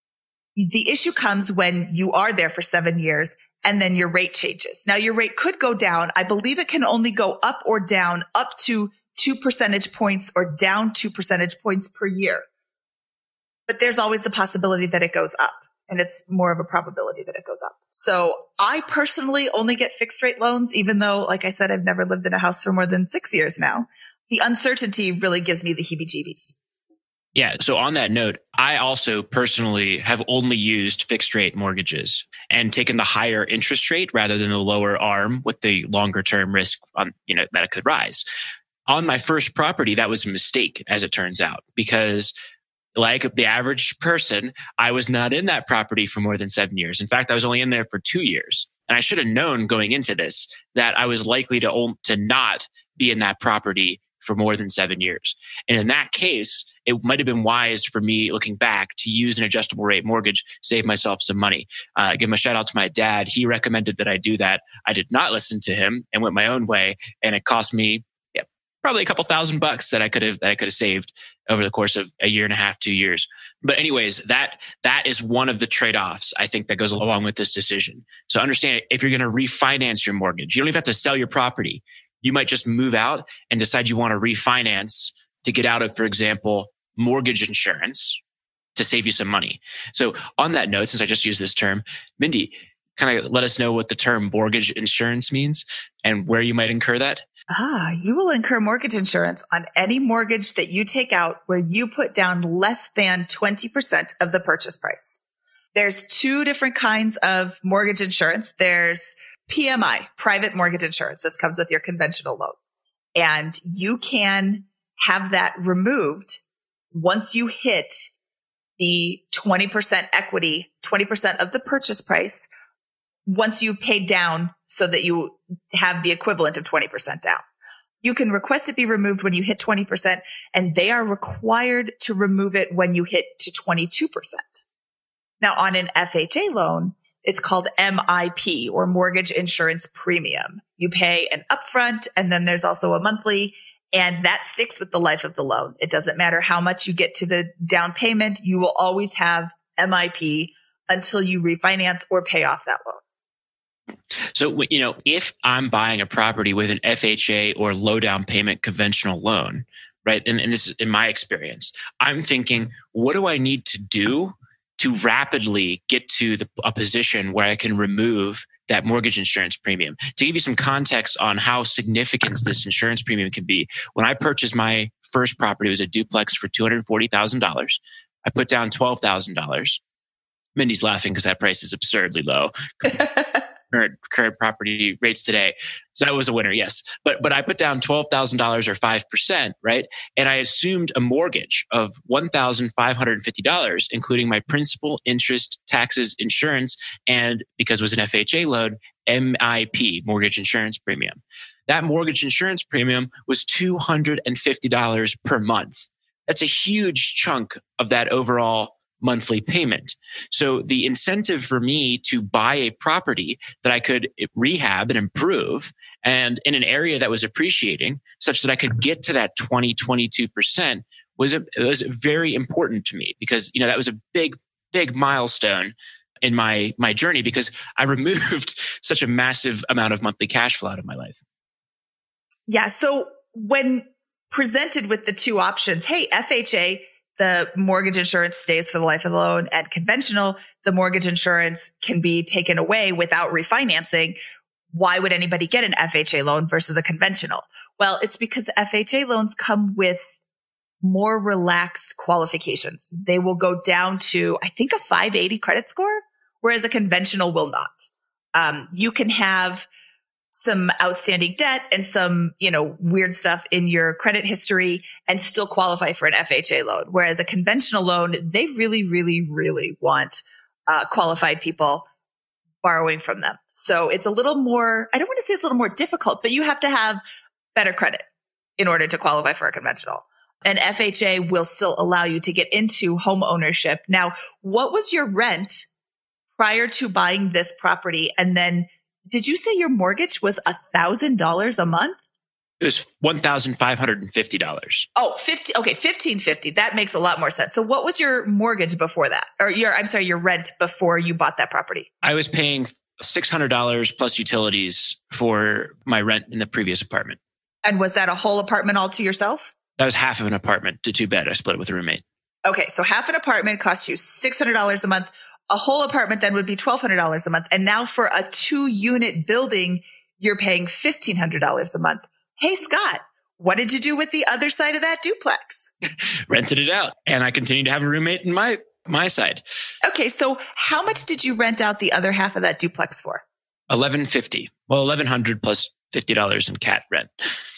The issue comes when you are there for seven years and then your rate changes. Now, your rate could go down. I believe it can only go up or down up to two percentage points or down two percentage points per year. But there's always the possibility that it goes up. And it's more of a probability that it goes up. So I personally only get fixed rate loans, even though, like I said, I've never lived in a house for more than six years now. The uncertainty really gives me the heebie-jeebies. Yeah. So on that note, I also personally have only used fixed rate mortgages and taken the higher interest rate rather than the lower ARM with the longer term risk on, you know, that it could rise. On my first property, that was a mistake, as it turns out, because like the average person, I was not in that property for more than seven years. In fact, I was only in there for two years. And I should have known going into this that I was likely to, to not be in that property for more than seven years. And in that case, it might have been wise for me, looking back, to use an adjustable rate mortgage, save myself some money. Uh, give him a shout out to my dad. He recommended that I do that. I did not listen to him and went my own way. And it cost me yeah, probably a couple thousand bucks that I could have that I could have saved over the course of a year and a half, two years. But anyways, that that is one of the trade-offs I think that goes along with this decision. So understand, if you're going to refinance your mortgage, you don't even have to sell your property. You might just move out and decide you want to refinance to get out of, for example, mortgage insurance to save you some money. So on that note, since I just used this term, Mindy, kind of let us know what the term mortgage insurance means and where you might incur that. Ah, you will incur mortgage insurance on any mortgage that you take out where you put down less than twenty percent of the purchase price. There's two different kinds of mortgage insurance. There's P M I, private mortgage insurance. This comes with your conventional loan. And you can have that removed once you hit the twenty percent equity, twenty percent of the purchase price, once you've paid down so that you have the equivalent of twenty percent down. You can request it be removed when you hit twenty percent, and they are required to remove it when you hit to twenty-two percent. Now, on an F H A loan, it's called M I P, or mortgage insurance premium. You pay an upfront, and then there's also a monthly, and that sticks with the life of the loan. It doesn't matter how much you get to the down payment. You will always have M I P until you refinance or pay off that loan. So, you know, if I'm buying a property with an F H A or low down payment conventional loan, right? And, and this is in my experience, I'm thinking, what do I need to do to rapidly get to the, a position where I can remove that mortgage insurance premium? To give you some context on how significant this insurance premium can be, when I purchased my first property, it was a duplex for two hundred forty thousand dollars. I put down twelve thousand dollars. Mindy's laughing because that price is absurdly low. Current, current property rates today. So that was a winner, yes. But but I put down twelve thousand dollars or five percent, right? And I assumed a mortgage of one thousand five hundred fifty dollars, including my principal, interest, taxes, insurance, and because it was an F H A loan, M I P, mortgage insurance premium. That mortgage insurance premium was two hundred fifty dollars per month. That's a huge chunk of that overall monthly payment. So the incentive for me to buy a property that I could rehab and improve and in an area that was appreciating such that I could get to that twenty, twenty-two percent was, a, was very important to me because, you know, that was a big, big milestone in my, my journey because I removed such a massive amount of monthly cash flow out of my life. Yeah. So when presented with the two options, hey, F H A, the mortgage insurance stays for the life of the loan, and conventional, the mortgage insurance can be taken away without refinancing. Why would anybody get an F H A loan versus a conventional? Well, it's because F H A loans come with more relaxed qualifications. They will go down to, I think, a five eighty credit score, whereas a conventional will not. Um, you can have some outstanding debt and some, you know, weird stuff in your credit history and still qualify for an F H A loan. Whereas a conventional loan, they really, really, really want uh, qualified people borrowing from them. So it's a little more, I don't want to say it's a little more difficult, but you have to have better credit in order to qualify for a conventional. And F H A will still allow you to get into home ownership. Now, what was your rent prior to buying this property? And then did you say your mortgage was one thousand dollars a month? It was one thousand five hundred fifty dollars. Oh, fifty. Okay, fifteen fifty. That makes a lot more sense. So what was your mortgage before that? Or your, I'm sorry, your rent before you bought that property? I was paying six hundred dollars plus utilities for my rent in the previous apartment. And was that a whole apartment all to yourself? That was half of an apartment to two bed. I split it with a roommate. Okay, so half an apartment costs you six hundred dollars a month. A whole apartment then would be twelve hundred dollars a month. And now for a two unit building, you're paying fifteen hundred dollars a month. Hey, Scott, what did you do with the other side of that duplex? Rented it out. And I continued to have a roommate in my, my side. Okay. So how much did you rent out the other half of that duplex for? eleven fifty. Well, eleven hundred plus fifty dollars in cat rent.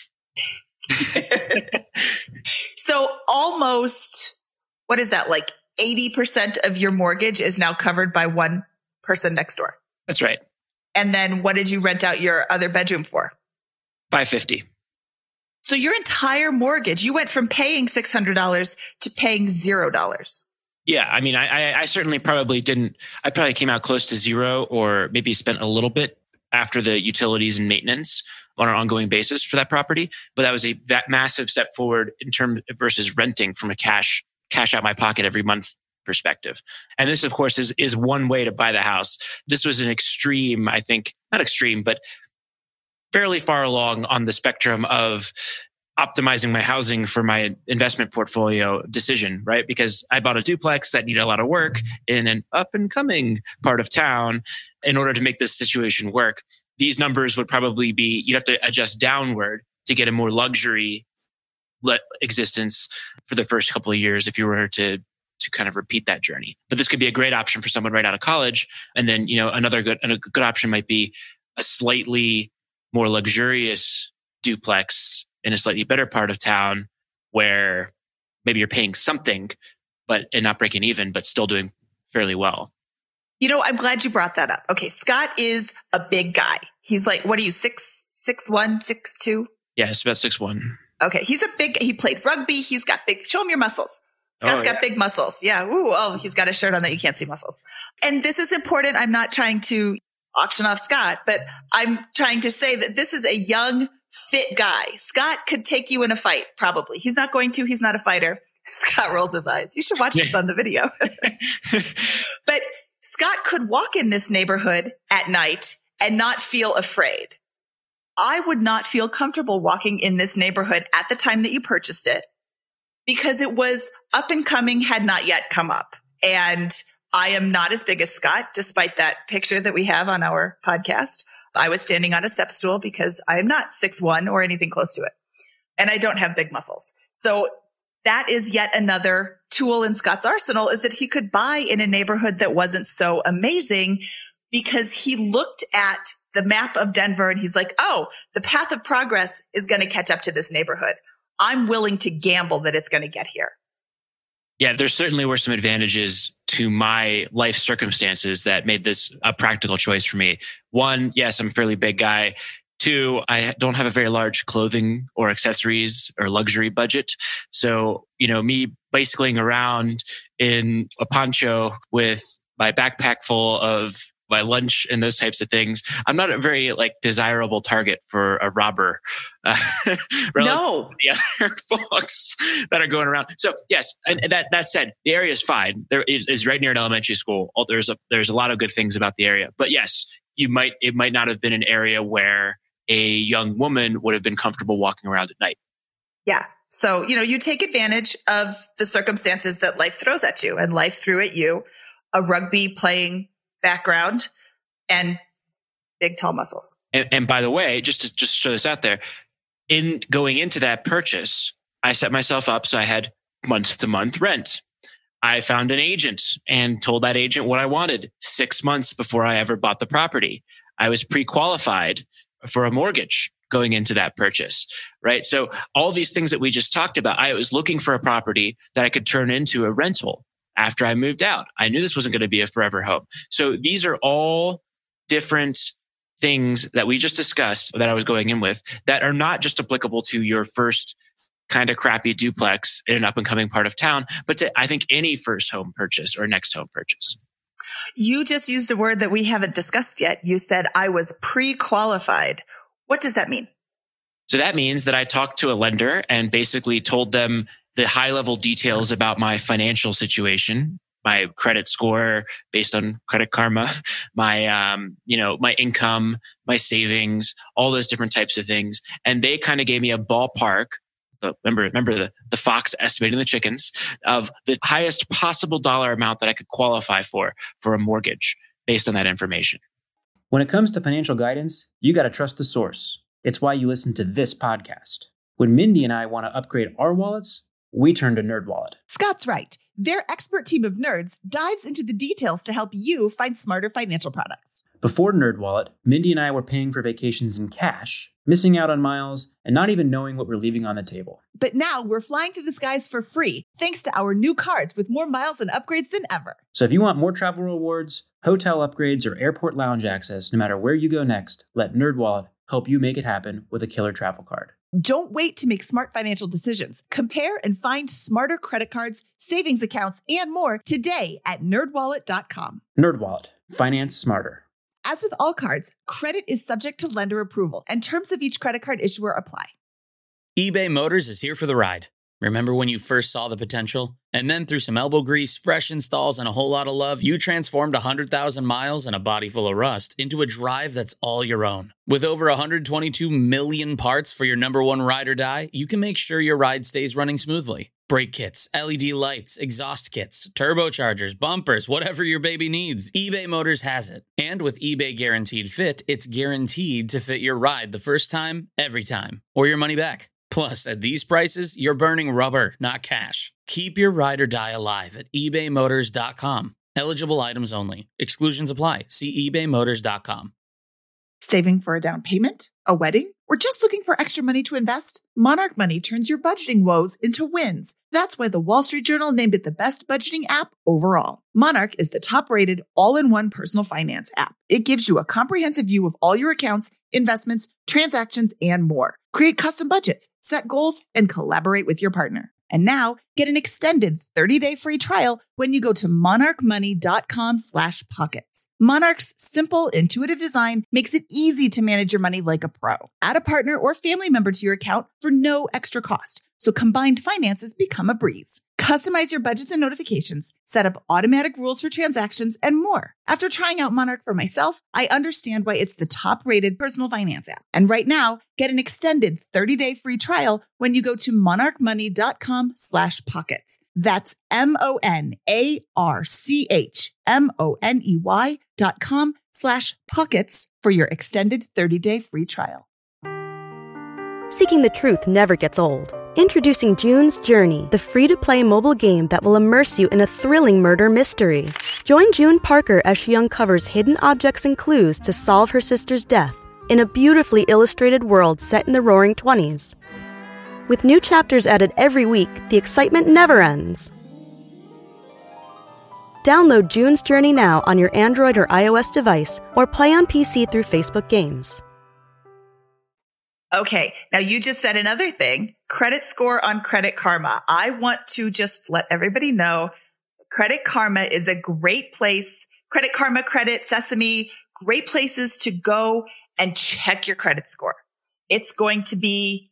So almost, what is that, like eighty percent of your mortgage is now covered by one person next door. That's right. And then what did you rent out your other bedroom for? five fifty. So your entire mortgage, you went from paying six hundred dollars to paying zero dollars. Yeah. I mean, I, I certainly probably didn't, I probably came out close to zero or maybe spent a little bit after the utilities and maintenance on an ongoing basis for that property. But that was a that massive step forward in terms versus renting from a cash cash out my pocket every month perspective. And this, of course, is, is one way to buy the house. This was an extreme, I think, not extreme, but fairly far along on the spectrum of optimizing my housing for my investment portfolio decision, right? Because I bought a duplex that needed a lot of work in an up and coming part of town in order to make this situation work. These numbers would probably be, you'd have to adjust downward to get a more luxury le- existence for the first couple of years if you were to to kind of repeat that journey. But this could be a great option for someone right out of college. And then, you know, another good, a good option might be a slightly more luxurious duplex in a slightly better part of town where maybe you're paying something, but and not breaking even, but still doing fairly well. You know, I'm glad you brought that up. Okay. Scott is a big guy. He's like, what are you, six, six, one, six, two? Yeah, it's about six, one. Okay. He's a big, he played rugby. He's got big, show him your muscles. Scott's oh, got yeah. big muscles. Yeah. Ooh, oh, he's got a shirt on that you can't see muscles. And this is important. I'm not trying to auction off Scott, but I'm trying to say that this is a young, fit guy. Scott could take you in a fight, probably. He's not going to. He's not a fighter. Scott rolls his eyes. You should watch this on the video. But Scott could walk in this neighborhood at night and not feel afraid. I would not feel comfortable walking in this neighborhood at the time that you purchased it because it was up and coming, had not yet come up. And I am not as big as Scott, despite that picture that we have on our podcast. I was standing on a step stool because I am not six one or anything close to it. And I don't have big muscles. So that is yet another tool in Scott's arsenal, is that he could buy in a neighborhood that wasn't so amazing because he looked at the map of Denver and he's like, oh, the path of progress is going to catch up to this neighborhood. I'm willing to gamble that it's going to get here. Yeah, there certainly were some advantages to my life circumstances that made this a practical choice for me. One, yes, I'm a fairly big guy. Two, I don't have a very large clothing or accessories or luxury budget. So, you know, me bicycling around in a poncho with my backpack full of my lunch and those types of things, I'm not a very like desirable target for a robber. Uh, no, the other folks that are going around. So yes, and that that said, the area is fine. There is, is right near an elementary school. There's a there's a lot of good things about the area. But yes, you might it might not have been an area where a young woman would have been comfortable walking around at night. Yeah. So, you know, you take advantage of the circumstances that life throws at you, and life threw at you a rugby playing background and big, tall muscles. And, and by the way, just to just show this out there, in going into that purchase, I set myself up so I had month to month rent. I found an agent and told that agent what I wanted six months before I ever bought the property. I was pre-qualified for a mortgage going into that purchase, right? So all these things that we just talked about, I was looking for a property that I could turn into a rental after I moved out. I knew this wasn't going to be a forever home. So these are all different things that we just discussed that I was going in with that are not just applicable to your first kind of crappy duplex in an up and coming part of town, but to, I think, any first home purchase or next home purchase. You just used a word that we haven't discussed yet. You said I was pre-qualified. What does that mean? So that means that I talked to a lender and basically told them the high level details about my financial situation, my credit score based on Credit Karma, my, um, you know, my income, my savings, all those different types of things. And they kind of gave me a ballpark. The, remember, remember the, the fox estimating the chickens of the highest possible dollar amount that I could qualify for, for a mortgage based on that information. When it comes to financial guidance, you got to trust the source. It's why you listen to this podcast. When Mindy and I want to upgrade our wallets, we turn to NerdWallet. Scott's right. Their expert team of nerds dives into the details to help you find smarter financial products. Before NerdWallet, Mindy and I were paying for vacations in cash, missing out on miles, and not even knowing what we're leaving on the table. But now we're flying to the skies for free, thanks to our new cards with more miles and upgrades than ever. So if you want more travel rewards, hotel upgrades, or airport lounge access, no matter where you go next, let NerdWallet help you make it happen with a killer travel card. Don't wait to make smart financial decisions. Compare and find smarter credit cards, savings accounts, and more today at nerd wallet dot com. NerdWallet. Finance smarter. As with all cards, credit is subject to lender approval, and terms of each credit card issuer apply. eBay Motors is here for the ride. Remember when you first saw the potential? And then through some elbow grease, fresh installs, and a whole lot of love, you transformed one hundred thousand miles and a body full of rust into a drive that's all your own. With over one hundred twenty-two million parts for your number one ride or die, you can make sure your ride stays running smoothly. Brake kits, L E D lights, exhaust kits, turbochargers, bumpers, whatever your baby needs, eBay Motors has it. And with eBay Guaranteed Fit, it's guaranteed to fit your ride the first time, every time, or your money back. Plus, at these prices, you're burning rubber, not cash. Keep your ride or die alive at ebay motors dot com. Eligible items only. Exclusions apply. See ebay motors dot com. Saving for a down payment, a wedding, or just looking for extra money to invest? Monarch Money turns your budgeting woes into wins. That's why the Wall Street Journal named it the best budgeting app overall. Monarch is the top-rated all-in-one personal finance app. It gives you a comprehensive view of all your accounts, investments, transactions, and more. Create custom budgets, set goals, and collaborate with your partner. And now, get an extended thirty-day free trial when you go to monarch money dot com slash pockets. Monarch's simple, intuitive design makes it easy to manage your money like a pro. Add a partner or family member to your account for no extra cost, so combined finances become a breeze. Customize your budgets and notifications, set up automatic rules for transactions, and more. After trying out Monarch for myself, I understand why it's the top-rated personal finance app. And right now, get an extended thirty-day free trial when you go to monarch money dot com slash pockets. That's M-O-N-A-R-C-H-M-O-N-E-Y dot com slash pockets for your extended thirty-day free trial. Seeking the truth never gets old. Introducing June's Journey, the free-to-play mobile game that will immerse you in a thrilling murder mystery. Join June Parker as she uncovers hidden objects and clues to solve her sister's death in a beautifully illustrated world set in the Roaring Twenties. With new chapters added every week, the excitement never ends. Download June's Journey now on your Android or iOS device, or play on P C through Facebook Games. Okay, now you just said another thing, credit score on Credit Karma. I want to just let everybody know Credit Karma is a great place. Credit Karma, Credit Sesame, great places to go and check your credit score. It's going to be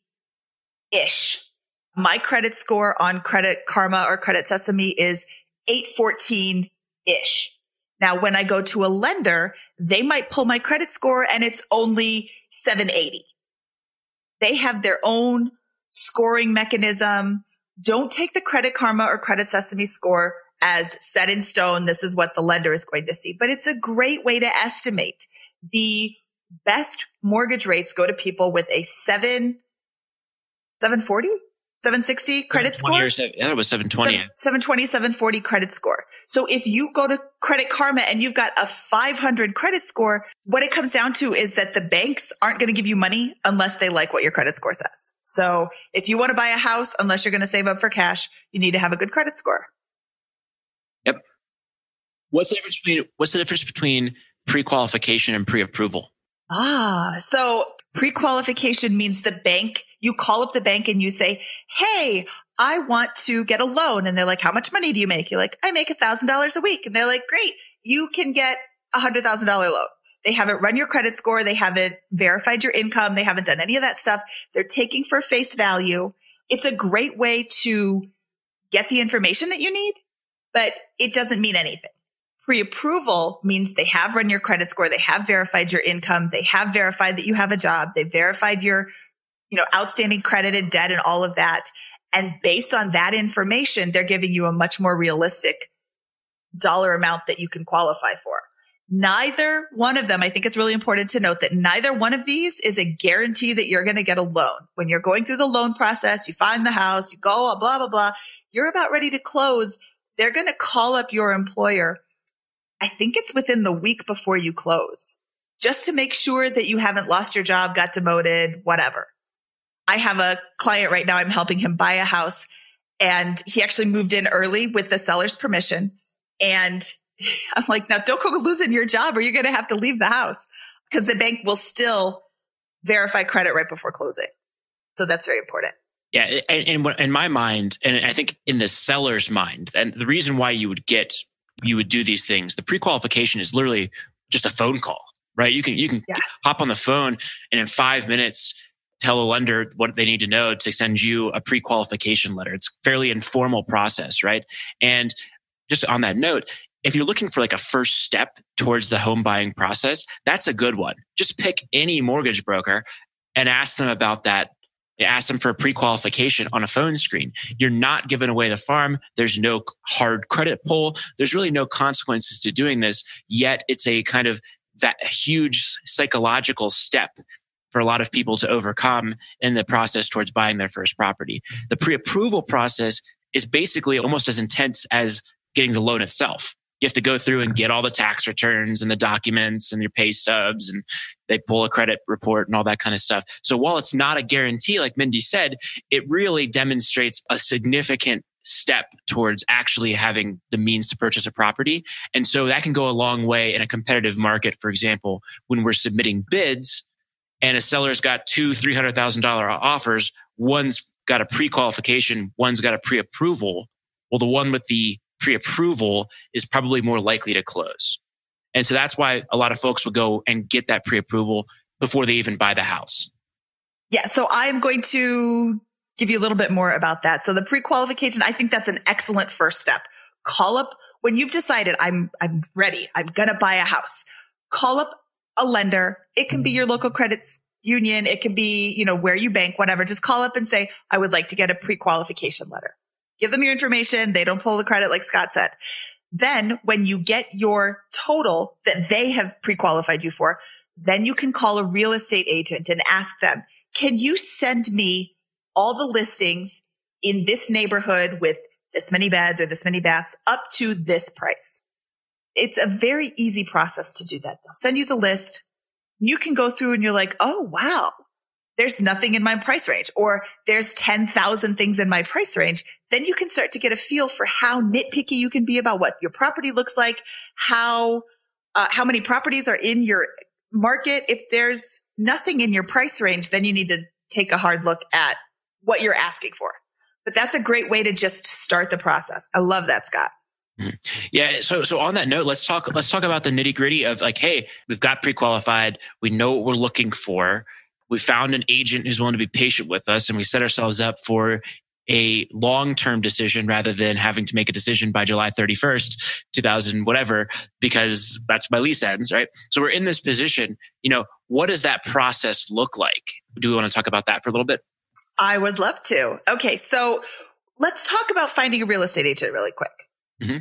ish. My credit score on Credit Karma or Credit Sesame is eight fourteen ish. Now, when I go to a lender, they might pull my credit score and it's only seven eighty. They have their own scoring mechanism. Don't take the Credit Karma or Credit Sesame score as set in stone. This is what the lender is going to see, but it's a great way to estimate. The best mortgage rates go to people with a seven, seven forty, seven sixty credit score. Or seven, yeah, it was seven twenty. seven twenty, seven forty credit score. So if you go to Credit Karma and you've got a five hundred credit score, what it comes down to is that the banks aren't going to give you money unless they like what your credit score says. So if you want to buy a house, unless you're going to save up for cash, you need to have a good credit score. Yep. What's the difference between, what's the difference between pre-qualification and pre-approval? Ah, so pre-qualification means the bank, you call up the bank and you say, hey, I want to get a loan. And they're like, how much money do you make? You're like, I make a thousand dollars a week. And they're like, great, you can get a hundred thousand dollar loan. They haven't run your credit score. They haven't verified your income. They haven't done any of that stuff. They're taking for face value. It's a great way to get the information that you need, but it doesn't mean anything. Pre-approval means they have run your credit score. They have verified your income. They have verified that you have a job. They've verified your, you know, outstanding credit and debt and all of that. And based on that information, they're giving you a much more realistic dollar amount that you can qualify for. Neither one of them, I think it's really important to note that neither one of these is a guarantee that you're going to get a loan. When you're going through the loan process, you find the house, you go, blah, blah, blah. You're about ready to close. They're going to call up your employer. I think it's within the week before you close, just to make sure that you haven't lost your job, got demoted, whatever. I have a client right now. I'm helping him buy a house, and he actually moved in early with the seller's permission. And I'm like, now don't go losing your job or you're going to have to leave the house, because the bank will still verify credit right before closing. So that's very important. Yeah. And in my mind, and I think in the seller's mind, and the reason why you would get you would do these things, the pre-qualification is literally just a phone call, right? You can, you can yeah. hop on the phone and in five minutes, tell a lender what they need to know to send you a pre-qualification letter. It's a fairly informal process, right? And just on that note, if you're looking for like a first step towards the home buying process, that's a good one. Just pick any mortgage broker and ask them about that. Ask them for a pre-qualification on a phone screen. You're not giving away the farm. There's no hard credit pull. There's really no consequences to doing this, yet it's a kind of that huge psychological step for a lot of people to overcome in the process towards buying their first property. The pre-approval process is basically almost as intense as getting the loan itself. You have to go through and get all the tax returns and the documents and your pay stubs, and they pull a credit report and all that kind of stuff. So while it's not a guarantee, like Mindy said, it really demonstrates a significant step towards actually having the means to purchase a property. And so that can go a long way in a competitive market. For example, when we're submitting bids and a seller's got two, three hundred thousand dollar offers, one's got a pre-qualification, one's got a pre-approval. Well, the one with the pre-approval is probably more likely to close. And so that's why a lot of folks will go and get that pre-approval before they even buy the house. Yeah. So I'm going to give you a little bit more about that. So the pre-qualification, I think that's an excellent first step. Call up when you've decided I'm, I'm ready. I'm going to buy a house. Call up a lender. It can be your local credit union. It can be, you know, where you bank, whatever. Just call up and say, I would like to get a pre-qualification letter. Give them your information. They don't pull the credit like Scott said. Then when you get your total that they have pre-qualified you for, then you can call a real estate agent and ask them, can you send me all the listings in this neighborhood with this many beds or this many baths up to this price? It's a very easy process to do that. They'll send you the list. You can go through and you're like, oh, wow, there's nothing in my price range, or there's ten thousand things in my price range. Then you can start to get a feel for how nitpicky you can be about what your property looks like, how, uh, how many properties are in your market. If there's nothing in your price range, then you need to take a hard look at what you're asking for. But that's a great way to just start the process. I love that, Scott. Yeah. So, so on that note, let's talk, let's talk about the nitty gritty of like, hey, we've got pre-qualified. We know what we're looking for. We found an agent who's willing to be patient with us, and we set ourselves up for a long-term decision rather than having to make a decision by July thirty-first, two thousand, whatever, because that's my lease ends, right? So we're in this position, you know, what does that process look like? Do we want to talk about that for a little bit? I would love to. Okay. So let's talk about finding a real estate agent really quick. Mm-hmm.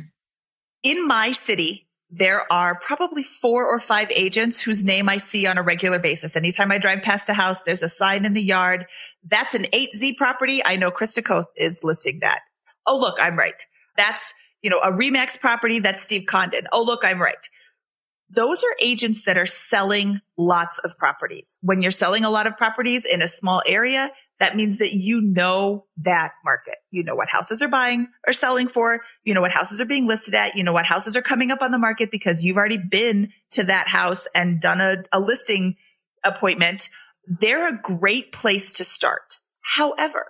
In my city, there are probably four or five agents whose name I see on a regular basis. Anytime I drive past a house, there's a sign in the yard. That's an eight Z property. I know Krista Koth is listing that. Oh, look, I'm right. That's, you know, a Remax property. That's Steve Condon. Oh, look, I'm right. Those are agents that are selling lots of properties. When you're selling a lot of properties in a small area, that means that you know that market. You know what houses are buying or selling for. You know what houses are being listed at. You know what houses are coming up on the market because you've already been to that house and done a, a listing appointment. They're a great place to start. However,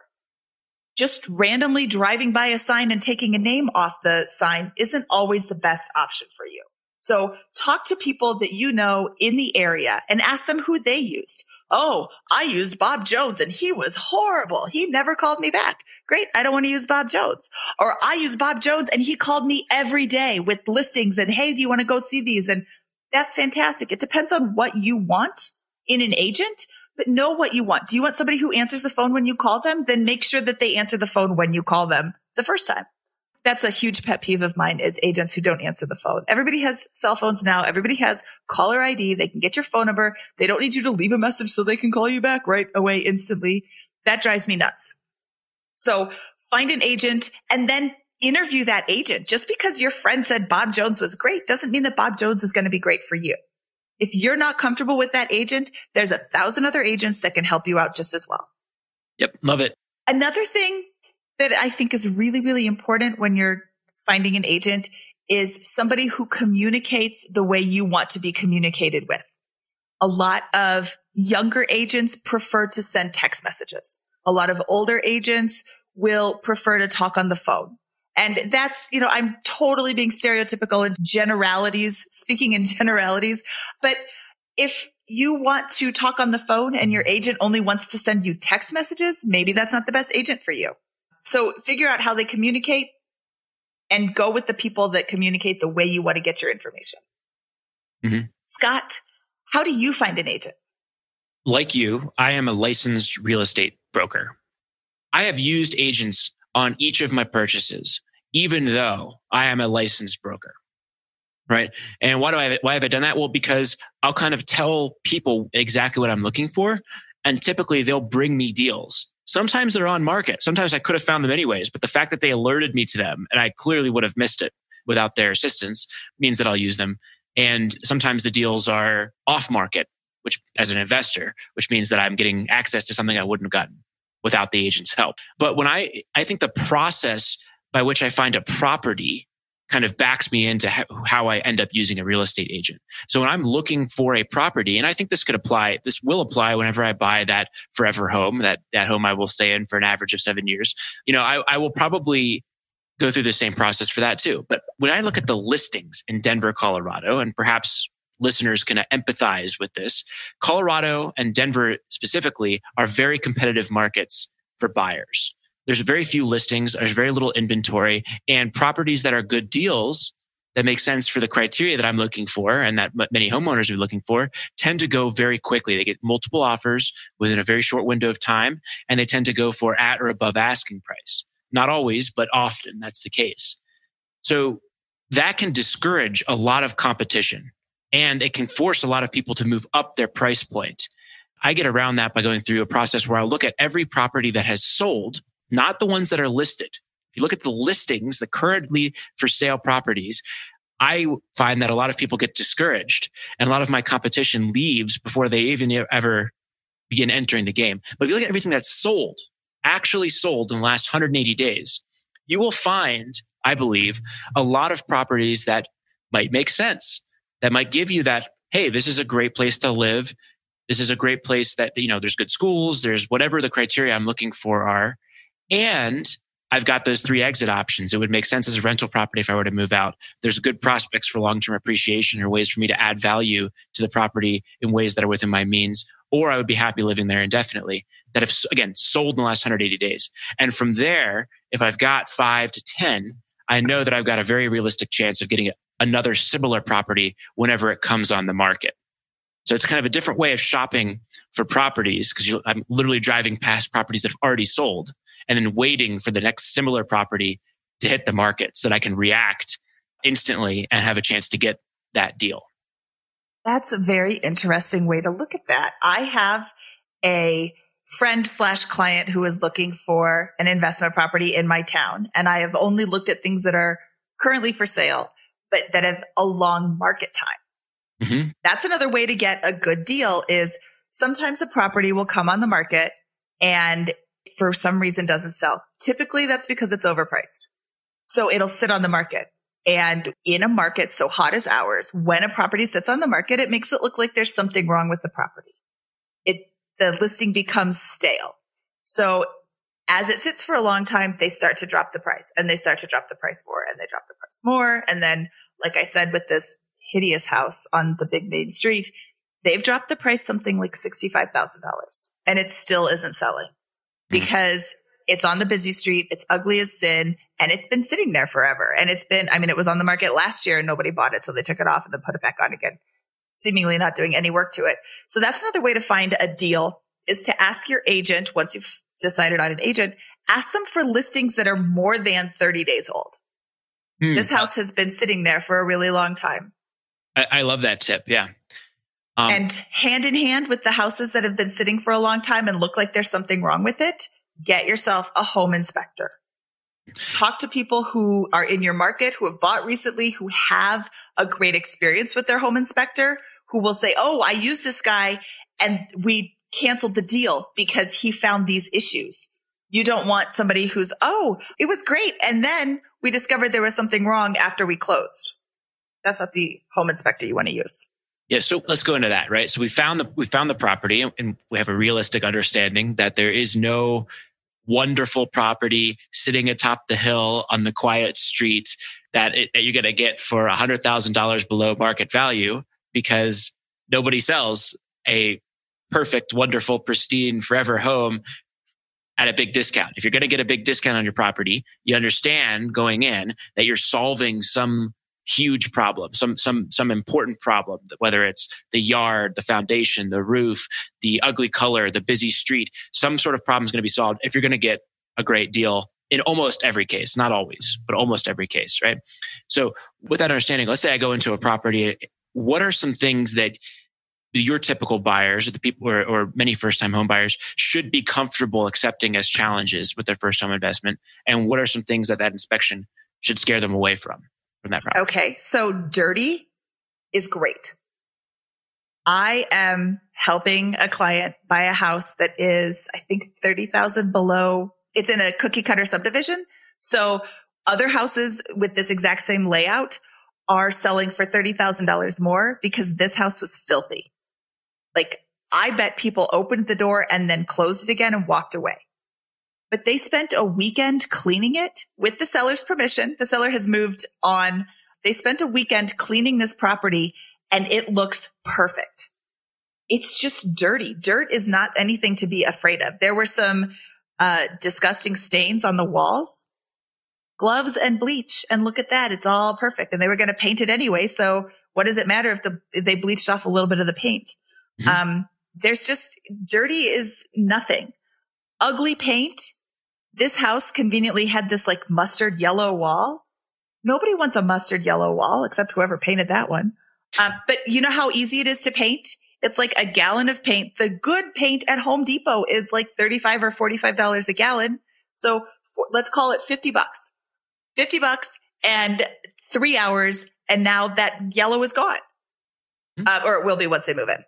just randomly driving by a sign and taking a name off the sign isn't always the best option for you. So talk to people that you know in the area and ask them who they used. Oh, I used Bob Jones and he was horrible. He never called me back. Great. I don't want to use Bob Jones. Or I used Bob Jones and he called me every day with listings and, hey, do you want to go see these? And that's fantastic. It depends on what you want in an agent, but know what you want. Do you want somebody who answers the phone when you call them? Then make sure that they answer the phone when you call them the first time. That's a huge pet peeve of mine is agents who don't answer the phone. Everybody has cell phones now. Everybody has caller I D. They can get your phone number. They don't need you to leave a message so they can call you back right away instantly. That drives me nuts. So find an agent and then interview that agent. Just because your friend said Bob Jones was great doesn't mean that Bob Jones is going to be great for you. If you're not comfortable with that agent, there's a thousand other agents that can help you out just as well. Yep. Love it. Another thing that I think is really, really important when you're finding an agent is somebody who communicates the way you want to be communicated with. A lot of younger agents prefer to send text messages. A lot of older agents will prefer to talk on the phone. And that's, you know, I'm totally being stereotypical in generalities, speaking in generalities. But if you want to talk on the phone and your agent only wants to send you text messages, maybe that's not the best agent for you. So figure out how they communicate and go with the people that communicate the way you want to get your information. Mm-hmm. Scott, how do you find an agent? Like you, I am a licensed real estate broker. I have used agents on each of my purchases, even though I am a licensed broker. Right. And why do I, why have I done that? Well, because I'll kind of tell people exactly what I'm looking for. And typically they'll bring me deals. Sometimes they're on market. Sometimes I could have found them anyways, but the fact that they alerted me to them and I clearly would have missed it without their assistance means that I'll use them. And sometimes the deals are off market, which as an investor, which means that I'm getting access to something I wouldn't have gotten without the agent's help. But when I, I think the process by which I find a property kind of backs me into how I end up using a real estate agent. So when I'm looking for a property, and I think this could apply, this will apply whenever I buy that forever home, that, that home I will stay in for an average of seven years. You know, I, I will probably go through the same process for that too. But when I look at the listings in Denver, Colorado, and perhaps listeners can empathize with this, Colorado and Denver specifically are very competitive markets for buyers. There's very few listings, there's very little inventory, and properties that are good deals that make sense for the criteria that I'm looking for and that many homeowners are looking for tend to go very quickly. They get multiple offers within a very short window of time, and they tend to go for at or above asking price. Not always, but often that's the case. So that can discourage a lot of competition, and it can force a lot of people to move up their price point. I get around that by going through a process where I'll look at every property that has sold, not the ones that are listed. If you look at the listings, the currently for sale properties, I find that a lot of people get discouraged and a lot of my competition leaves before they even ever begin entering the game. But if you look at everything that's sold, actually sold in the last one hundred eighty days, you will find, I believe, a lot of properties that might make sense, that might give you that, hey, this is a great place to live. This is a great place that, you know, there's good schools, there's whatever the criteria I'm looking for are. And I've got those three exit options. It would make sense as a rental property if I were to move out. There's good prospects for long-term appreciation or ways for me to add value to the property in ways that are within my means, or I would be happy living there indefinitely. That have, again, sold in the last one hundred eighty days. And from there, if I've got five to ten, I know that I've got a very realistic chance of getting another similar property whenever it comes on the market. So it's kind of a different way of shopping for properties because I'm literally driving past properties that have already sold and then waiting for the next similar property to hit the market so that I can react instantly and have a chance to get that deal. That's a very interesting way to look at that. I have a friend slash client who is looking for an investment property in my town, and I have only looked at things that are currently for sale, but that have a long market time. Mm-hmm. That's another way to get a good deal is sometimes a property will come on the market and for some reason doesn't sell. Typically that's because it's overpriced. So it'll sit on the market. And in a market so hot as ours, when a property sits on the market, it makes it look like there's something wrong with the property. It, the listing becomes stale. So as it sits for a long time, they start to drop the price and they start to drop the price more and they drop the price more. And then, like I said, with this hideous house on the big main street, they've dropped the price something like sixty-five thousand dollars and it still isn't selling because it's on the busy street. It's ugly as sin and it's been sitting there forever. And it's been, I mean, it was on the market last year and nobody bought it. So they took it off and then put it back on again, seemingly not doing any work to it. So that's another way to find a deal is to ask your agent, once you've decided on an agent, ask them for listings that are more than thirty days old. Hmm. This house has been sitting there for a really long time. I, I love that tip. Yeah. Um, and hand in hand with the houses that have been sitting for a long time and look like there's something wrong with it, get yourself a home inspector. Talk to people who are in your market, who have bought recently, who have a great experience with their home inspector, who will say, oh, I used this guy and we canceled the deal because he found these issues. You don't want somebody who's, oh, it was great. And then we discovered there was something wrong after we closed. That's not the home inspector you want to use. Yeah. So let's go into that, right? So we found the, we found the property and we have a realistic understanding that there is no wonderful property sitting atop the hill on the quiet street that, it, that you're going to get for one hundred thousand dollars below market value because nobody sells a perfect, wonderful, pristine, forever home at a big discount. If you're going to get a big discount on your property, you understand going in that you're solving some huge problem, some some some important problem, whether it's the yard, the foundation, the roof, the ugly color, the busy street. Some sort of problem is going to be solved if you're going to get a great deal in almost every case, not always, but almost every case, right? So with that understanding, let's say I go into a property. What are some things that your typical buyers or the people or, or many first-time home buyers should be comfortable accepting as challenges with their first home investment? And what are some things that that inspection should scare them away from? From that property? Okay, so dirty is great. I am helping a client buy a house that is, I think, thirty thousand below. It's in a cookie cutter subdivision. So other houses with this exact same layout are selling for thirty thousand dollars more because this house was filthy. Like, I bet people opened the door and then closed it again and walked away. But they spent a weekend cleaning it with the seller's permission. The seller has moved on. They spent a weekend cleaning this property and it looks perfect. It's just dirty. Dirt is not anything to be afraid of. There were some uh, disgusting stains on the walls, gloves and bleach. And look at that. It's all perfect. And they were going to paint it anyway. So what does it matter if, the, if they bleached off a little bit of the paint? Mm-hmm. Um, there's just dirty is nothing. Ugly paint. This house conveniently had this like mustard yellow wall. Nobody wants a mustard yellow wall except whoever painted that one. Um, but you know how easy it is to paint? It's like a gallon of paint. The good paint at Home Depot is like thirty-five or forty-five dollars a gallon. So for, let's call it fifty bucks, fifty bucks and three hours. And now that yellow is gone. Mm-hmm. Uh, or it will be once they move in.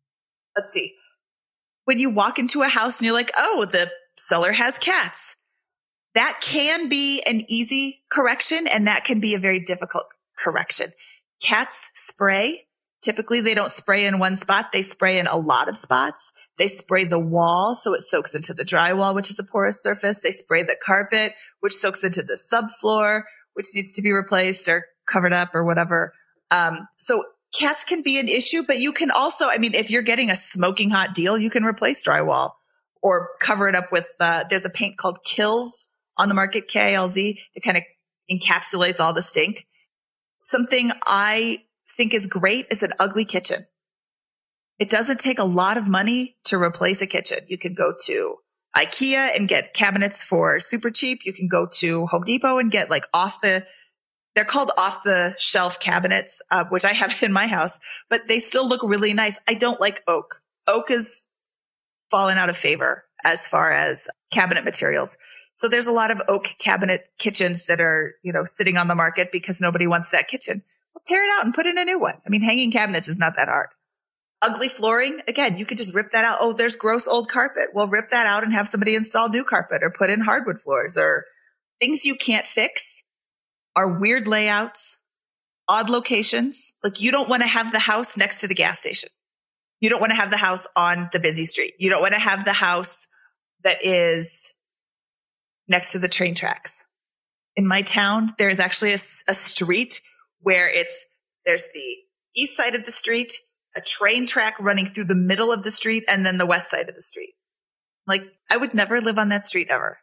Let's see. When you walk into a house and you're like, oh, the seller has cats. That can be an easy correction and that can be a very difficult correction. Cats spray. Typically, they don't spray in one spot. They spray in a lot of spots. They spray the wall so it soaks into the drywall, which is a porous surface. They spray the carpet, which soaks into the subfloor, which needs to be replaced or covered up or whatever. Um, so cats can be an issue, but you can also, I mean, if you're getting a smoking hot deal, you can replace drywall or cover it up with, uh, there's a paint called Kills on the market, K L Z. It kind of encapsulates all the stink. Something I think is great is an ugly kitchen. It doesn't take a lot of money to replace a kitchen. You can go to IKEA and get cabinets for super cheap. You can go to Home Depot and get like off the, they're called off the shelf cabinets, uh, which I have in my house, but they still look really nice. I don't like oak. Oak is fallen out of favor as far as cabinet materials. So there's a lot of oak cabinet kitchens that are, you know, sitting on the market because nobody wants that kitchen. Well, tear it out and put in a new one. I mean, hanging cabinets is not that hard. Ugly flooring, again, you could just rip that out. Oh, there's gross old carpet. Well, rip that out and have somebody install new carpet or put in hardwood floors. Or things you can't fix are weird layouts, odd locations. Like, you don't want to have the house next to the gas station. You don't want to have the house on the busy street. You don't want to have the house that is next to the train tracks. In my town, there is actually a, a street where it's, there's the east side of the street, a train track running through the middle of the street, and then the west side of the street. Like, I would never live on that street ever.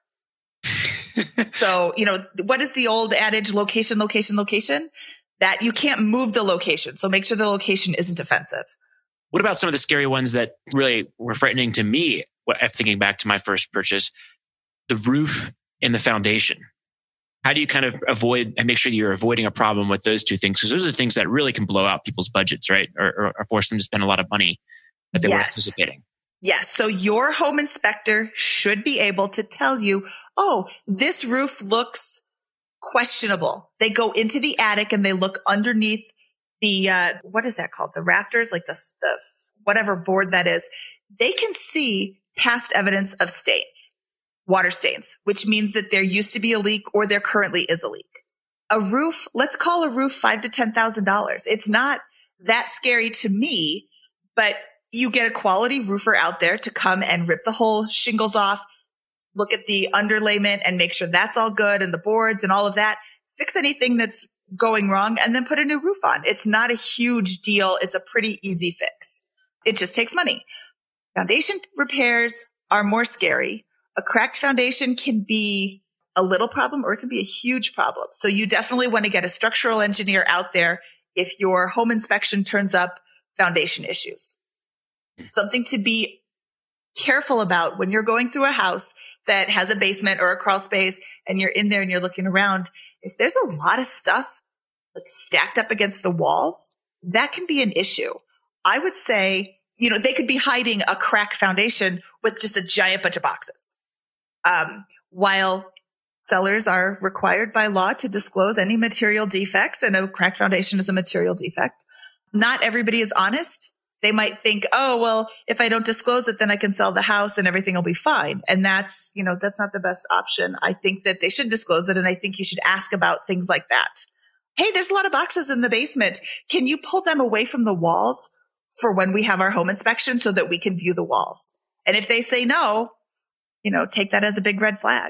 So, you know, what is the old adage, location, location, location? That you can't move the location. So make sure the location isn't offensive. What about some of the scary ones that really were frightening to me, thinking back to my first purchase? The roof and the foundation. How do you kind of avoid and make sure that you're avoiding a problem with those two things? Because those are the things that really can blow out people's budgets, right? Or, or, or force them to spend a lot of money that they yes. weren't anticipating. Yes. So your home inspector should be able to tell you, oh, this roof looks questionable. They go into the attic and they look underneath the, uh, what is that called? The rafters, like the, the whatever board that is. They can see past evidence of stains. Water stains, which means that there used to be a leak or there currently is a leak. A roof, let's call a roof five to ten thousand dollars. It's not that scary to me, but you get a quality roofer out there to come and rip the whole shingles off, look at the underlayment and make sure that's all good and the boards and all of that. Fix anything that's going wrong and then put a new roof on. It's not a huge deal. It's a pretty easy fix. It just takes money. Foundation repairs are more scary. A cracked foundation can be a little problem or it can be a huge problem. So you definitely want to get a structural engineer out there if your home inspection turns up foundation issues. Something to be careful about when you're going through a house that has a basement or a crawl space and you're in there and you're looking around. If there's a lot of stuff like stacked up against the walls, that can be an issue. I would say, you know, they could be hiding a cracked foundation with just a giant bunch of boxes. Um, while sellers are required by law to disclose any material defects, and a cracked foundation is a material defect, not everybody is honest. They might think, oh, well, if I don't disclose it, then I can sell the house and everything will be fine. And that's, you know, that's not the best option. I think that they should disclose it. And I think you should ask about things like that. Hey, there's a lot of boxes in the basement. Can you pull them away from the walls for when we have our home inspection so that we can view the walls? And if they say no, you know, take that as a big red flag.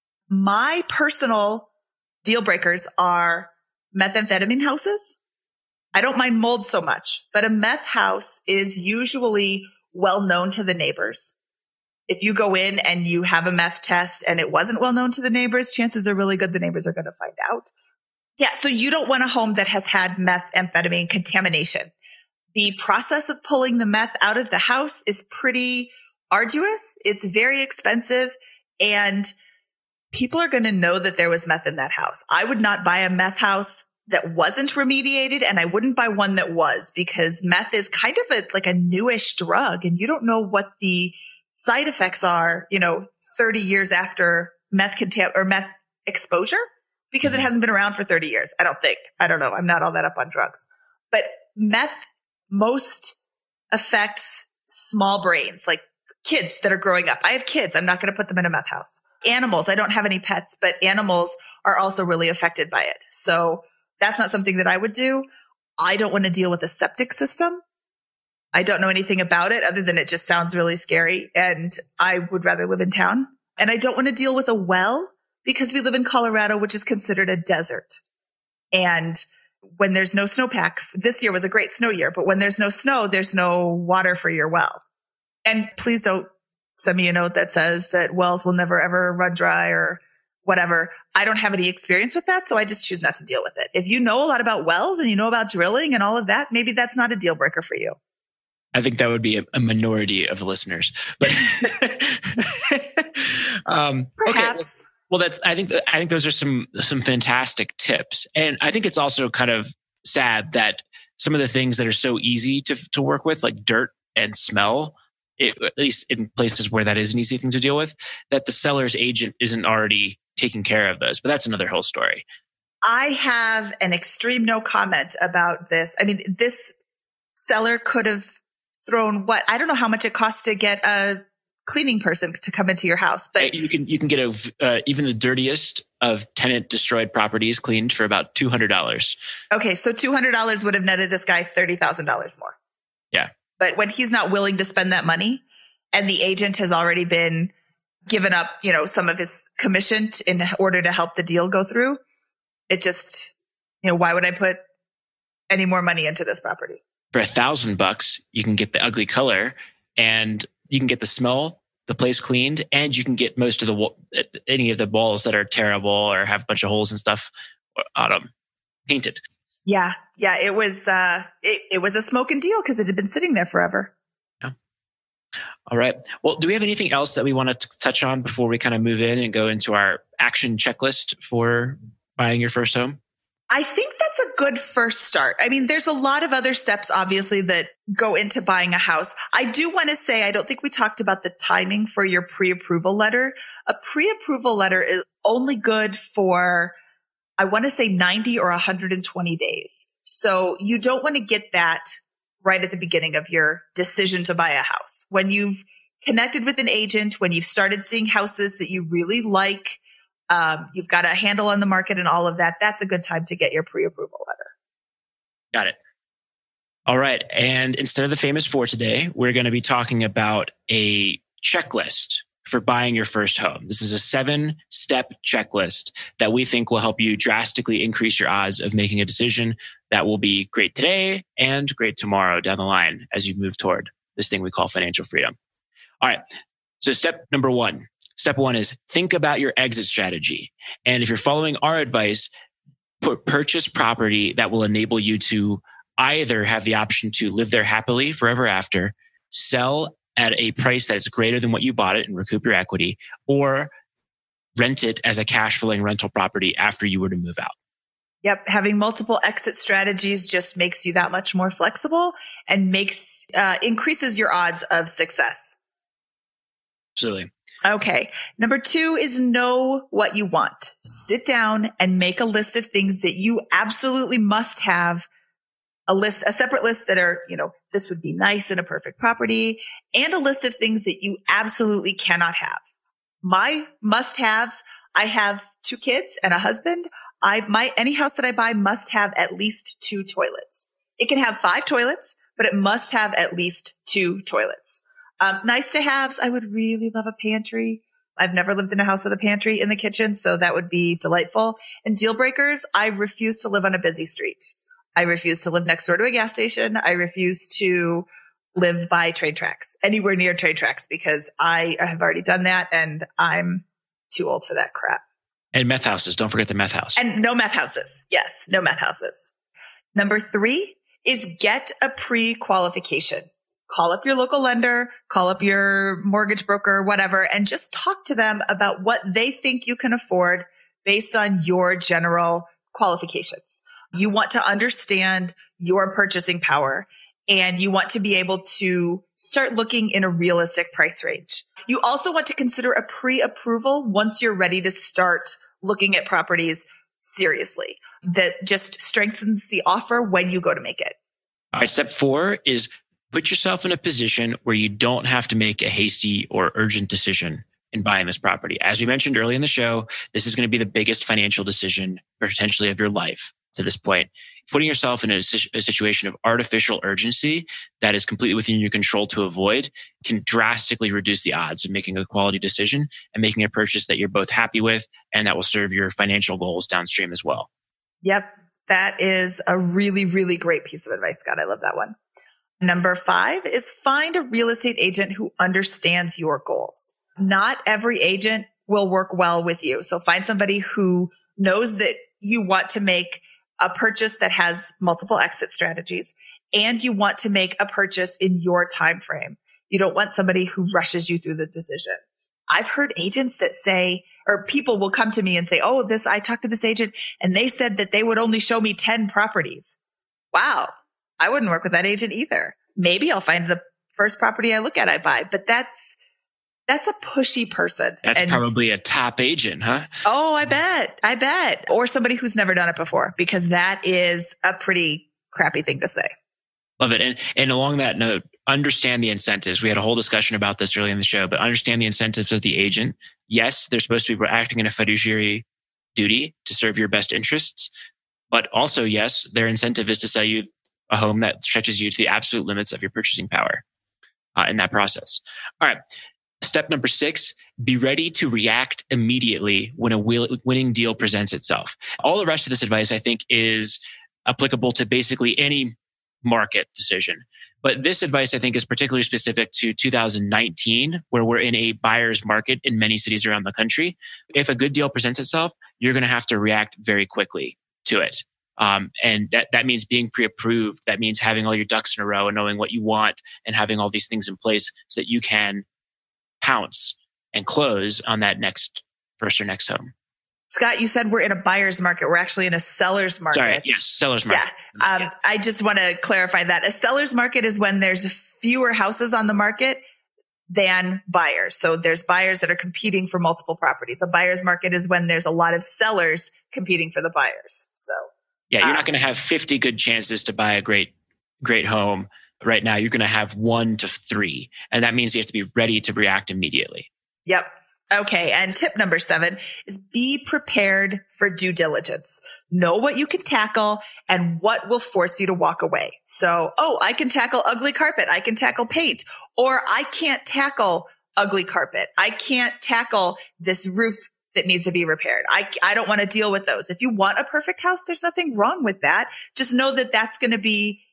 My personal deal breakers are methamphetamine houses. I don't mind mold so much, but a meth house is usually well known to the neighbors. If you go in and you have a meth test and it wasn't well known to the neighbors, chances are really good the neighbors are going to find out. Yeah, so you don't want a home that has had methamphetamine contamination. The process of pulling the meth out of the house is pretty arduous. It's very expensive, and people are going to know that there was meth in that house. I would not buy a meth house that wasn't remediated, and I wouldn't buy one that was, because meth is kind of a, like a newish drug, and you don't know what the side effects are, you know, thirty years after meth contam- or meth exposure, because it hasn't been around for thirty years. I don't think. I don't know. I'm not all that up on drugs. But meth most affects small brains, like kids that are growing up. I have kids. I'm not going to put them in a meth house. Animals. I don't have any pets, but animals are also really affected by it. So that's not something that I would do. I don't want to deal with a septic system. I don't know anything about it other than it just sounds really scary. And I would rather live in town. And I don't want to deal with a well because we live in Colorado, which is considered a desert. And when there's no snowpack, this year was a great snow year, but when there's no snow, there's no water for your well. And please don't send me a note that says that wells will never ever run dry or whatever. I don't have any experience with that, so I just choose not to deal with it. If you know a lot about wells and you know about drilling and all of that, maybe that's not a deal breaker for you. I think that would be a, a minority of the listeners. But um, perhaps. Okay, well, well, that's. I think. I think those are some some fantastic tips, and I think it's also kind of sad that some of the things that are so easy to to work with, like dirt and smell, it, at least in places where that is an easy thing to deal with, that the seller's agent isn't already taking care of those. But that's another whole story. I have an extreme no comment about this. I mean, this seller could have thrown what? I don't know how much it costs to get a cleaning person to come into your house, but you can you can get a uh, even the dirtiest of tenant destroyed properties cleaned for about two hundred dollars. Okay, so two hundred dollars would have netted this guy thirty thousand dollars more. Yeah, but when he's not willing to spend that money, and the agent has already been given up, you know, some of his commission in order to help the deal go through, it just, you know, why would I put any more money into this property? For a thousand bucks, you can get the ugly color, and you can get the smell, the place cleaned, and you can get most of the any of the walls that are terrible or have a bunch of holes and stuff on them painted. Yeah, yeah, it was uh, it, it was a smoking deal because it had been sitting there forever. Yeah. All right. Well, do we have anything else that we want to touch on before we kind of move in and go into our action checklist for buying your first home? I think that's a good first start. I mean, there's a lot of other steps, obviously, that go into buying a house. I do want to say, I don't think we talked about the timing for your pre-approval letter. A pre-approval letter is only good for, I want to say ninety or one hundred twenty days. So you don't want to get that right at the beginning of your decision to buy a house. When you've connected with an agent, when you've started seeing houses that you really like, Um, you've got a handle on the market and all of that, that's a good time to get your pre-approval letter. Got it. All right. And instead of the famous four today, we're going to be talking about a checklist for buying your first home. This is a seven-step checklist that we think will help you drastically increase your odds of making a decision that will be great today and great tomorrow down the line as you move toward this thing we call financial freedom. All right. So step number one, step one is think about your exit strategy. And if you're following our advice, put, purchase property that will enable you to either have the option to live there happily forever after, sell at a price that is greater than what you bought it and recoup your equity, or rent it as a cash flowing rental property after you were to move out. Yep. Having multiple exit strategies just makes you that much more flexible and makes, uh, increases your odds of success. Absolutely. Okay. Number two is know what you want. Sit down and make a list of things that you absolutely must have. A list, a separate list that are, you know, this would be nice in a perfect property, and a list of things that you absolutely cannot have. My must-haves, I have two kids and a husband. I, my, any house that I buy must have at least two toilets. It can have five toilets, but it must have at least two toilets. Um, nice to haves. I would really love a pantry. I've never lived in a house with a pantry in the kitchen, so that would be delightful. And deal breakers, I refuse to live on a busy street. I refuse to live next door to a gas station. I refuse to live by train tracks, anywhere near train tracks, because I have already done that and I'm too old for that crap. And meth houses. Don't forget the meth house. And no meth houses. Yes, no meth houses. Number three is get a pre-qualification. Call up your local lender, call up your mortgage broker, whatever, and just talk to them about what they think you can afford based on your general qualifications. You want to understand your purchasing power, and you want to be able to start looking in a realistic price range. You also want to consider a pre-approval once you're ready to start looking at properties seriously. That just strengthens the offer when you go to make it. All right. Step four is put yourself in a position where you don't have to make a hasty or urgent decision in buying this property. As we mentioned earlier in the show, this is going to be the biggest financial decision potentially of your life to this point. Putting yourself in a, a situation of artificial urgency that is completely within your control to avoid can drastically reduce the odds of making a quality decision and making a purchase that you're both happy with and that will serve your financial goals downstream as well. Yep. That is a really, really great piece of advice, Scott. I love that one. Number five is find a real estate agent who understands your goals. Not every agent will work well with you. So find somebody who knows that you want to make a purchase that has multiple exit strategies, and you want to make a purchase in your time frame. You don't want somebody who rushes you through the decision. I've heard agents that say, or people will come to me and say, oh, this, I talked to this agent and they said that they would only show me ten properties. Wow. I wouldn't work with that agent either. Maybe I'll find the first property I look at, I buy, but that's, that's a pushy person. That's and, probably a top agent, huh? Oh, I bet. I bet. Or somebody who's never done it before, because that is a pretty crappy thing to say. Love it. And, and along that note, understand the incentives. We had a whole discussion about this early in the show, but understand the incentives of the agent. Yes, they're supposed to be acting in a fiduciary duty to serve your best interests, but also, yes, their incentive is to sell you a home that stretches you to the absolute limits of your purchasing power uh, in that process. All right. Step number six, be ready to react immediately when a winning deal presents itself. All the rest of this advice, I think, is applicable to basically any market decision. But this advice, I think, is particularly specific to two thousand nineteen, where we're in a buyer's market in many cities around the country. If a good deal presents itself, you're going to have to react very quickly to it. Um, and that, that means being pre-approved. That means having all your ducks in a row and knowing what you want and having all these things in place so that you can pounce and close on that next first or next home. Scott, you said we're in a buyer's market. We're actually in a seller's market. Sorry, yes, seller's market. Yeah. Um, yeah. I just want to clarify that. A seller's market is when there's fewer houses on the market than buyers. So there's buyers that are competing for multiple properties. A buyer's market is when there's a lot of sellers competing for the buyers. So yeah, you're um, not going to have fifty good chances to buy a great, great home right now. You're going to have one to three. And that means you have to be ready to react immediately. Yep. Okay. And tip number seven is be prepared for due diligence. Know what you can tackle and what will force you to walk away. So, oh, I can tackle ugly carpet. I can tackle paint, or I can't tackle ugly carpet. I can't tackle this roof that needs to be repaired. I, I don't want to deal with those. If you want a perfect house, there's nothing wrong with that. Just know that that's going to be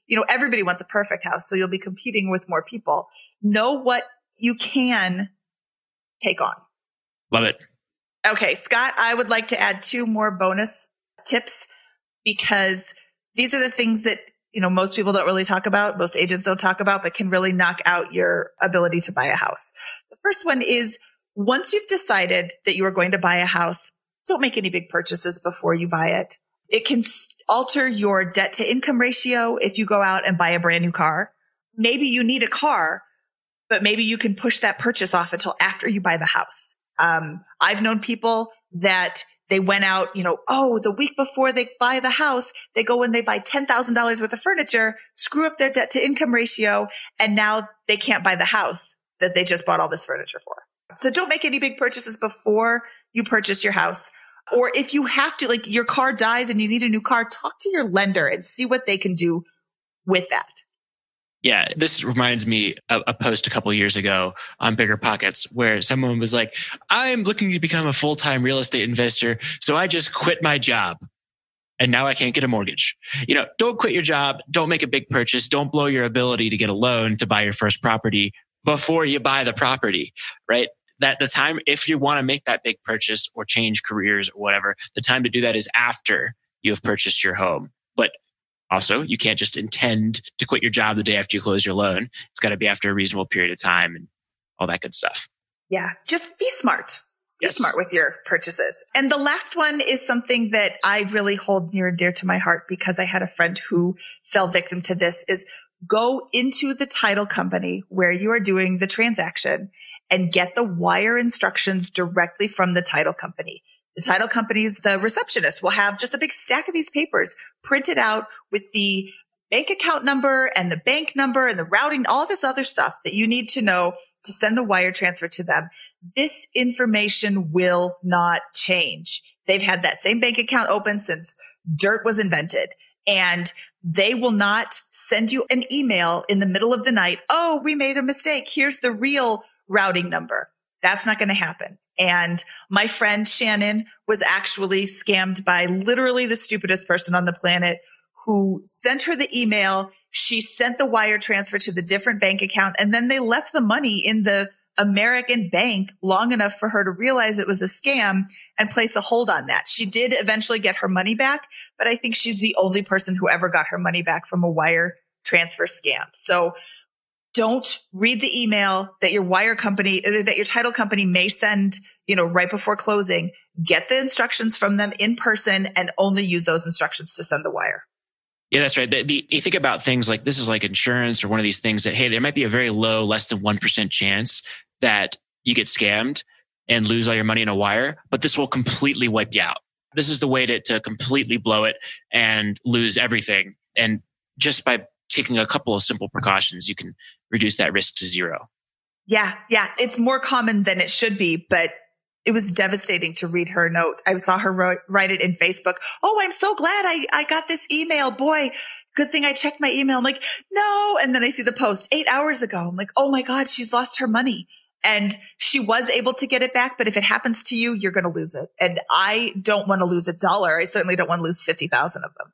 you know, everybody wants a perfect house. So you'll be competing with more people. Know what you can take on. Love it. Okay, Scott, I would like to add two more bonus tips because these are the things that, you know, most people don't really talk about, most agents don't talk about, but can really knock out your ability to buy a house. The first one is once you've decided that you are going to buy a house, don't make any big purchases before you buy it. It can alter your debt to income ratio if you go out and buy a brand new car. Maybe you need a car, but maybe you can push that purchase off until after you buy the house. Um, I've known people that they went out, you know, oh, the week before they buy the house, they go and they buy ten thousand dollars worth of furniture, screw up their debt to income ratio, and now they can't buy the house that they just bought all this furniture for. So don't make any big purchases before you purchase your house. Or if you have to, like your car dies and you need a new car, talk to your lender and see what they can do with that. Yeah, this reminds me of a post a couple of years ago on Bigger Pockets where someone was like, I'm looking to become a full-time real estate investor, so I just quit my job and now I can't get a mortgage. You know, don't quit your job. Don't make a big purchase. Don't blow your ability to get a loan to buy your first property before you buy the property, right? That the time, if you want to make that big purchase or change careers or whatever, the time to do that is after you have purchased your home. But also, you can't just intend to quit your job the day after you close your loan. It's got to be after a reasonable period of time and all that good stuff. Yeah, just be smart. Be Yes. smart with your purchases. And the last one is something that I really hold near and dear to my heart because I had a friend who fell victim to this is go into the title company where you are doing the transaction and get the wire instructions directly from the title company. The title companies, the receptionist will have just a big stack of these papers printed out with the bank account number and the bank number and the routing, all this other stuff that you need to know to send the wire transfer to them. This information will not change. They've had that same bank account open since dirt was invented. And they will not send you an email in the middle of the night. Oh, we made a mistake. Here's the real routing number. That's not going to happen. And my friend Shannon was actually scammed by literally the stupidest person on the planet who sent her the email. She sent the wire transfer to the different bank account, and then they left the money in the American bank long enough for her to realize it was a scam and place a hold on that. She did eventually get her money back, but I think she's the only person who ever got her money back from a wire transfer scam. So don't read the email that your wire company, that your title company may send, you know, right before closing. Get the instructions from them in person and only use those instructions to send the wire. Yeah, that's right. The, the, you think about things like this is like insurance or one of these things that, hey, there might be a very low, less than one percent chance that you get scammed and lose all your money in a wire, but this will completely wipe you out. This is the way to, to completely blow it and lose everything. And just by taking a couple of simple precautions, you can reduce that risk to zero. Yeah, yeah. It's more common than it should be, but it was devastating to read her note. I saw her wrote, write it in Facebook. Oh, I'm so glad I, I got this email. Boy, good thing I checked my email. I'm like, no. And then I see the post eight hours ago. I'm like, oh my God, she's lost her money. And she was able to get it back. But if it happens to you, you're going to lose it. And I don't want to lose a dollar. I certainly don't want to lose fifty thousand of them.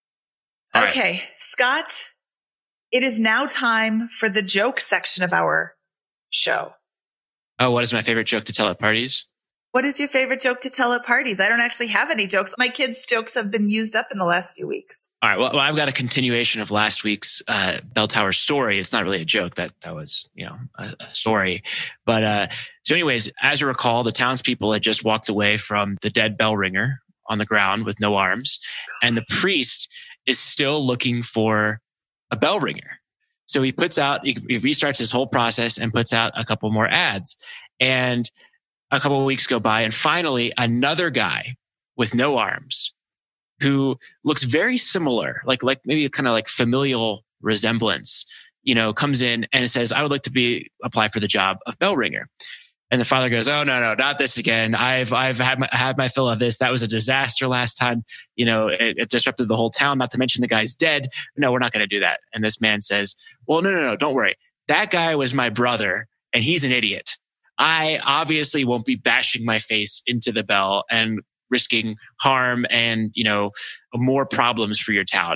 All okay, right. Scott, it is now time for the joke section of our show. Oh, what is my favorite joke to tell at parties? What is your favorite joke to tell at parties? I don't actually have any jokes. My kids' jokes have been used up in the last few weeks. All right. Well, well I've got a continuation of last week's uh, bell tower story. It's not really a joke. That that was, you know, a, a story. But uh, so anyways, as you recall, the townspeople had just walked away from the dead bell ringer on the ground with no arms. And the priest is still looking for a bell ringer. So he puts out, he restarts his whole process and puts out a couple more ads. And a couple of weeks go by, and finally another guy with no arms who looks very similar, like, like maybe kind of like familial resemblance, you know, comes in and says, I would like to be, apply for the job of bell ringer. And the father goes, oh, no, no, not this again. I've, I've had my, had my fill of this. That was a disaster last time. You know, it, it disrupted the whole town, not to mention the guy's dead. No, we're not going to do that. And this man says, well, no, no, no, don't worry. That guy was my brother and he's an idiot. I obviously won't be bashing my face into the bell and risking harm and, you know, more problems for your town.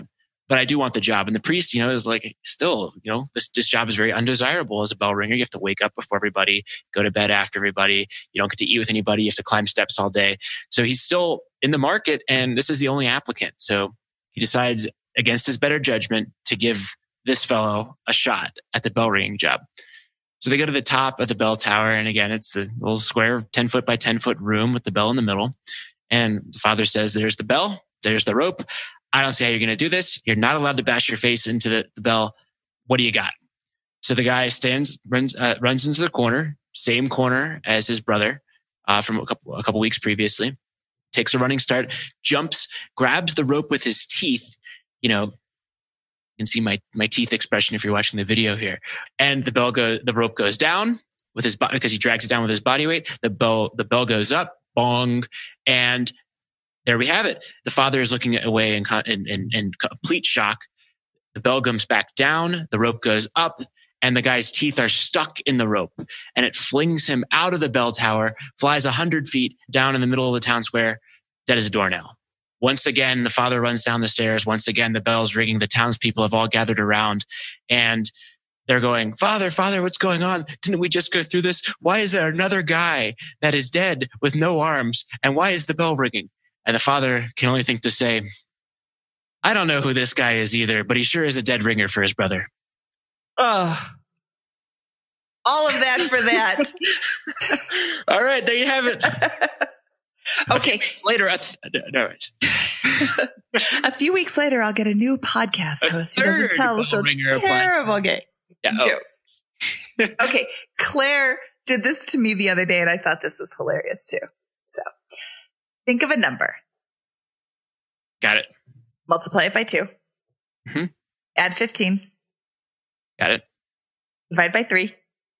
but I do want the job. And the priest, you know, is like, still, you know, this, this job is very undesirable as a bell ringer. You have to wake up before everybody, go to bed after everybody. You don't get to eat with anybody. You have to climb steps all day. So he's still in the market, and this is the only applicant. So he decides against his better judgment to give this fellow a shot at the bell ringing job. So they go to the top of the bell tower. And again, it's the little square ten foot by ten foot room with the bell in the middle. And the father says, there's the bell, there's the rope. I don't see how you're going to do this. You're not allowed to bash your face into the, the bell. What do you got? So the guy stands, runs, uh, runs into the corner, same corner as his brother uh, from a couple, a couple weeks previously, takes a running start, jumps, grabs the rope with his teeth. You know, you can see my, my teeth expression if you're watching the video here. And the bell go, the rope goes down with his body because he drags it down with his body weight. The bell, the bell goes up, bong, and there we have it. The father is looking away in, in, in, in complete shock. The bell comes back down. The rope goes up, and the guy's teeth are stuck in the rope. And it flings him out of the bell tower, flies a hundred feet down in the middle of the town square, dead as a doornail. Once again, the father runs down the stairs. Once again, the bell's ringing. The townspeople have all gathered around, and they're going, Father, Father, what's going on? Didn't we just go through this? Why is there another guy that is dead with no arms? And why is the bell ringing? And the father can only think to say, I don't know who this guy is either, but he sure is a dead ringer for his brother. Oh, all of that for that. All right, there you have it. Okay. Later, a, th- no, no. a few weeks later, I'll get a new podcast host who doesn't tell us a terrible game. Yeah, joke. Oh. Okay, Claire did this to me the other day, and I thought this was hilarious too. So, think of a number. Got it. Multiply it by two. Mm-hmm. Add fifteen. Got it. Divide by three.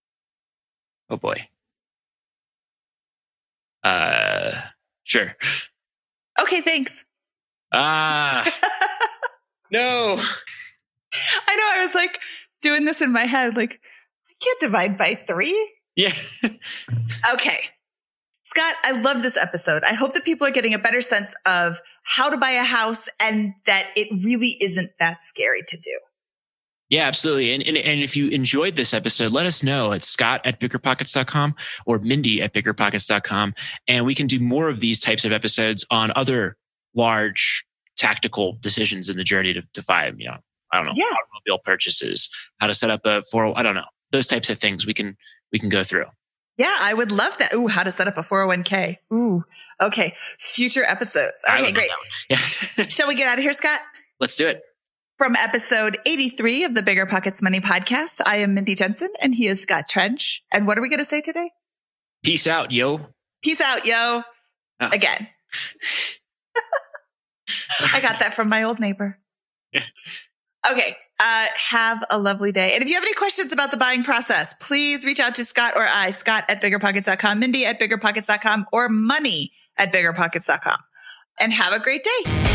Oh boy. Uh, sure. Okay, thanks. Ah, no. I know. I was like doing this in my head, like, I can't divide by three. Yeah. Okay. Scott, I love this episode. I hope that people are getting a better sense of how to buy a house and that it really isn't that scary to do. Yeah, absolutely. And, and and if you enjoyed this episode, let us know at Scott at bigger pockets dot com or Mindy at bigger pockets dot com. And we can do more of these types of episodes on other large tactical decisions in the journey to, to five, you know, I don't know, yeah. automobile purchases, how to set up a four, I don't know, those types of things we can, we can go through. Yeah, I would love that. Ooh, how to set up a four oh one k. Ooh, okay. Future episodes. Okay, great. Yeah. Shall we get out of here, Scott? Let's do it. From episode eighty-three of the Bigger Pockets Money podcast, I am Mindy Jensen and he is Scott Trench. And what are we going to say today? Peace out, yo. Peace out, yo. Oh. Again. I got that from my old neighbor. Okay. Uh, have a lovely day. And if you have any questions about the buying process, please reach out to Scott or I, Scott at bigger pockets dot com, Mindy at bigger pockets dot com, or Money at bigger pockets dot com. And have a great day.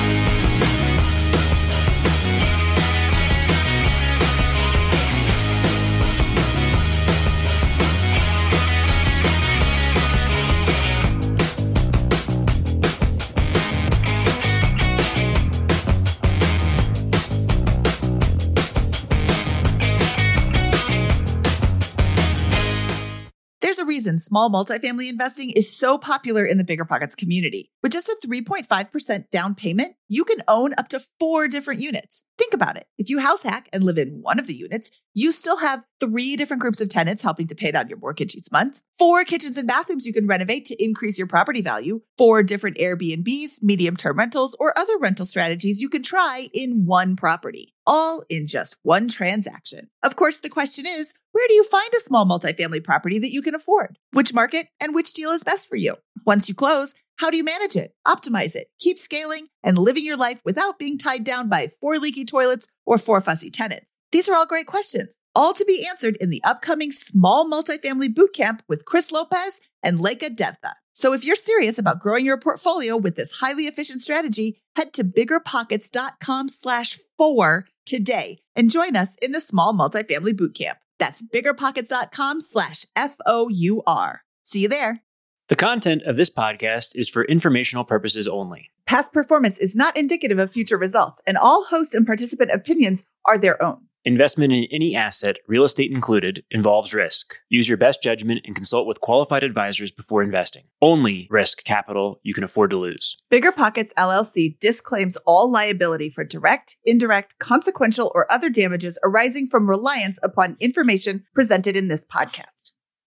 There's a reason small multifamily investing is so popular in the Bigger Pockets community. With just a three point five percent down payment, you can own up to four different units. Think about it. If you house hack and live in one of the units, you still have three different groups of tenants helping to pay down your mortgage each month, four kitchens and bathrooms you can renovate to increase your property value, four different Airbnbs, medium-term rentals, or other rental strategies you can try in one property, all in just one transaction. Of course, the question is, where do you find a small multifamily property that you can afford? Which market and which deal is best for you? Once you close, how do you manage it, optimize it, keep scaling, and living your life without being tied down by four leaky toilets or four fussy tenants? These are all great questions, all to be answered in the upcoming Small Multifamily Bootcamp with Chris Lopez and Leica Devtha. So if you're serious about growing your portfolio with this highly efficient strategy, head to bigger pockets dot com slash four today and join us in the Small Multifamily Bootcamp. That's bigger pockets dot com slash F O U R. See you there. The content of this podcast is for informational purposes only. Past performance is not indicative of future results, and all host and participant opinions are their own. Investment in any asset, real estate included, involves risk. Use your best judgment and consult with qualified advisors before investing. Only risk capital you can afford to lose. Bigger Pockets L L C disclaims all liability for direct, indirect, consequential, or other damages arising from reliance upon information presented in this podcast.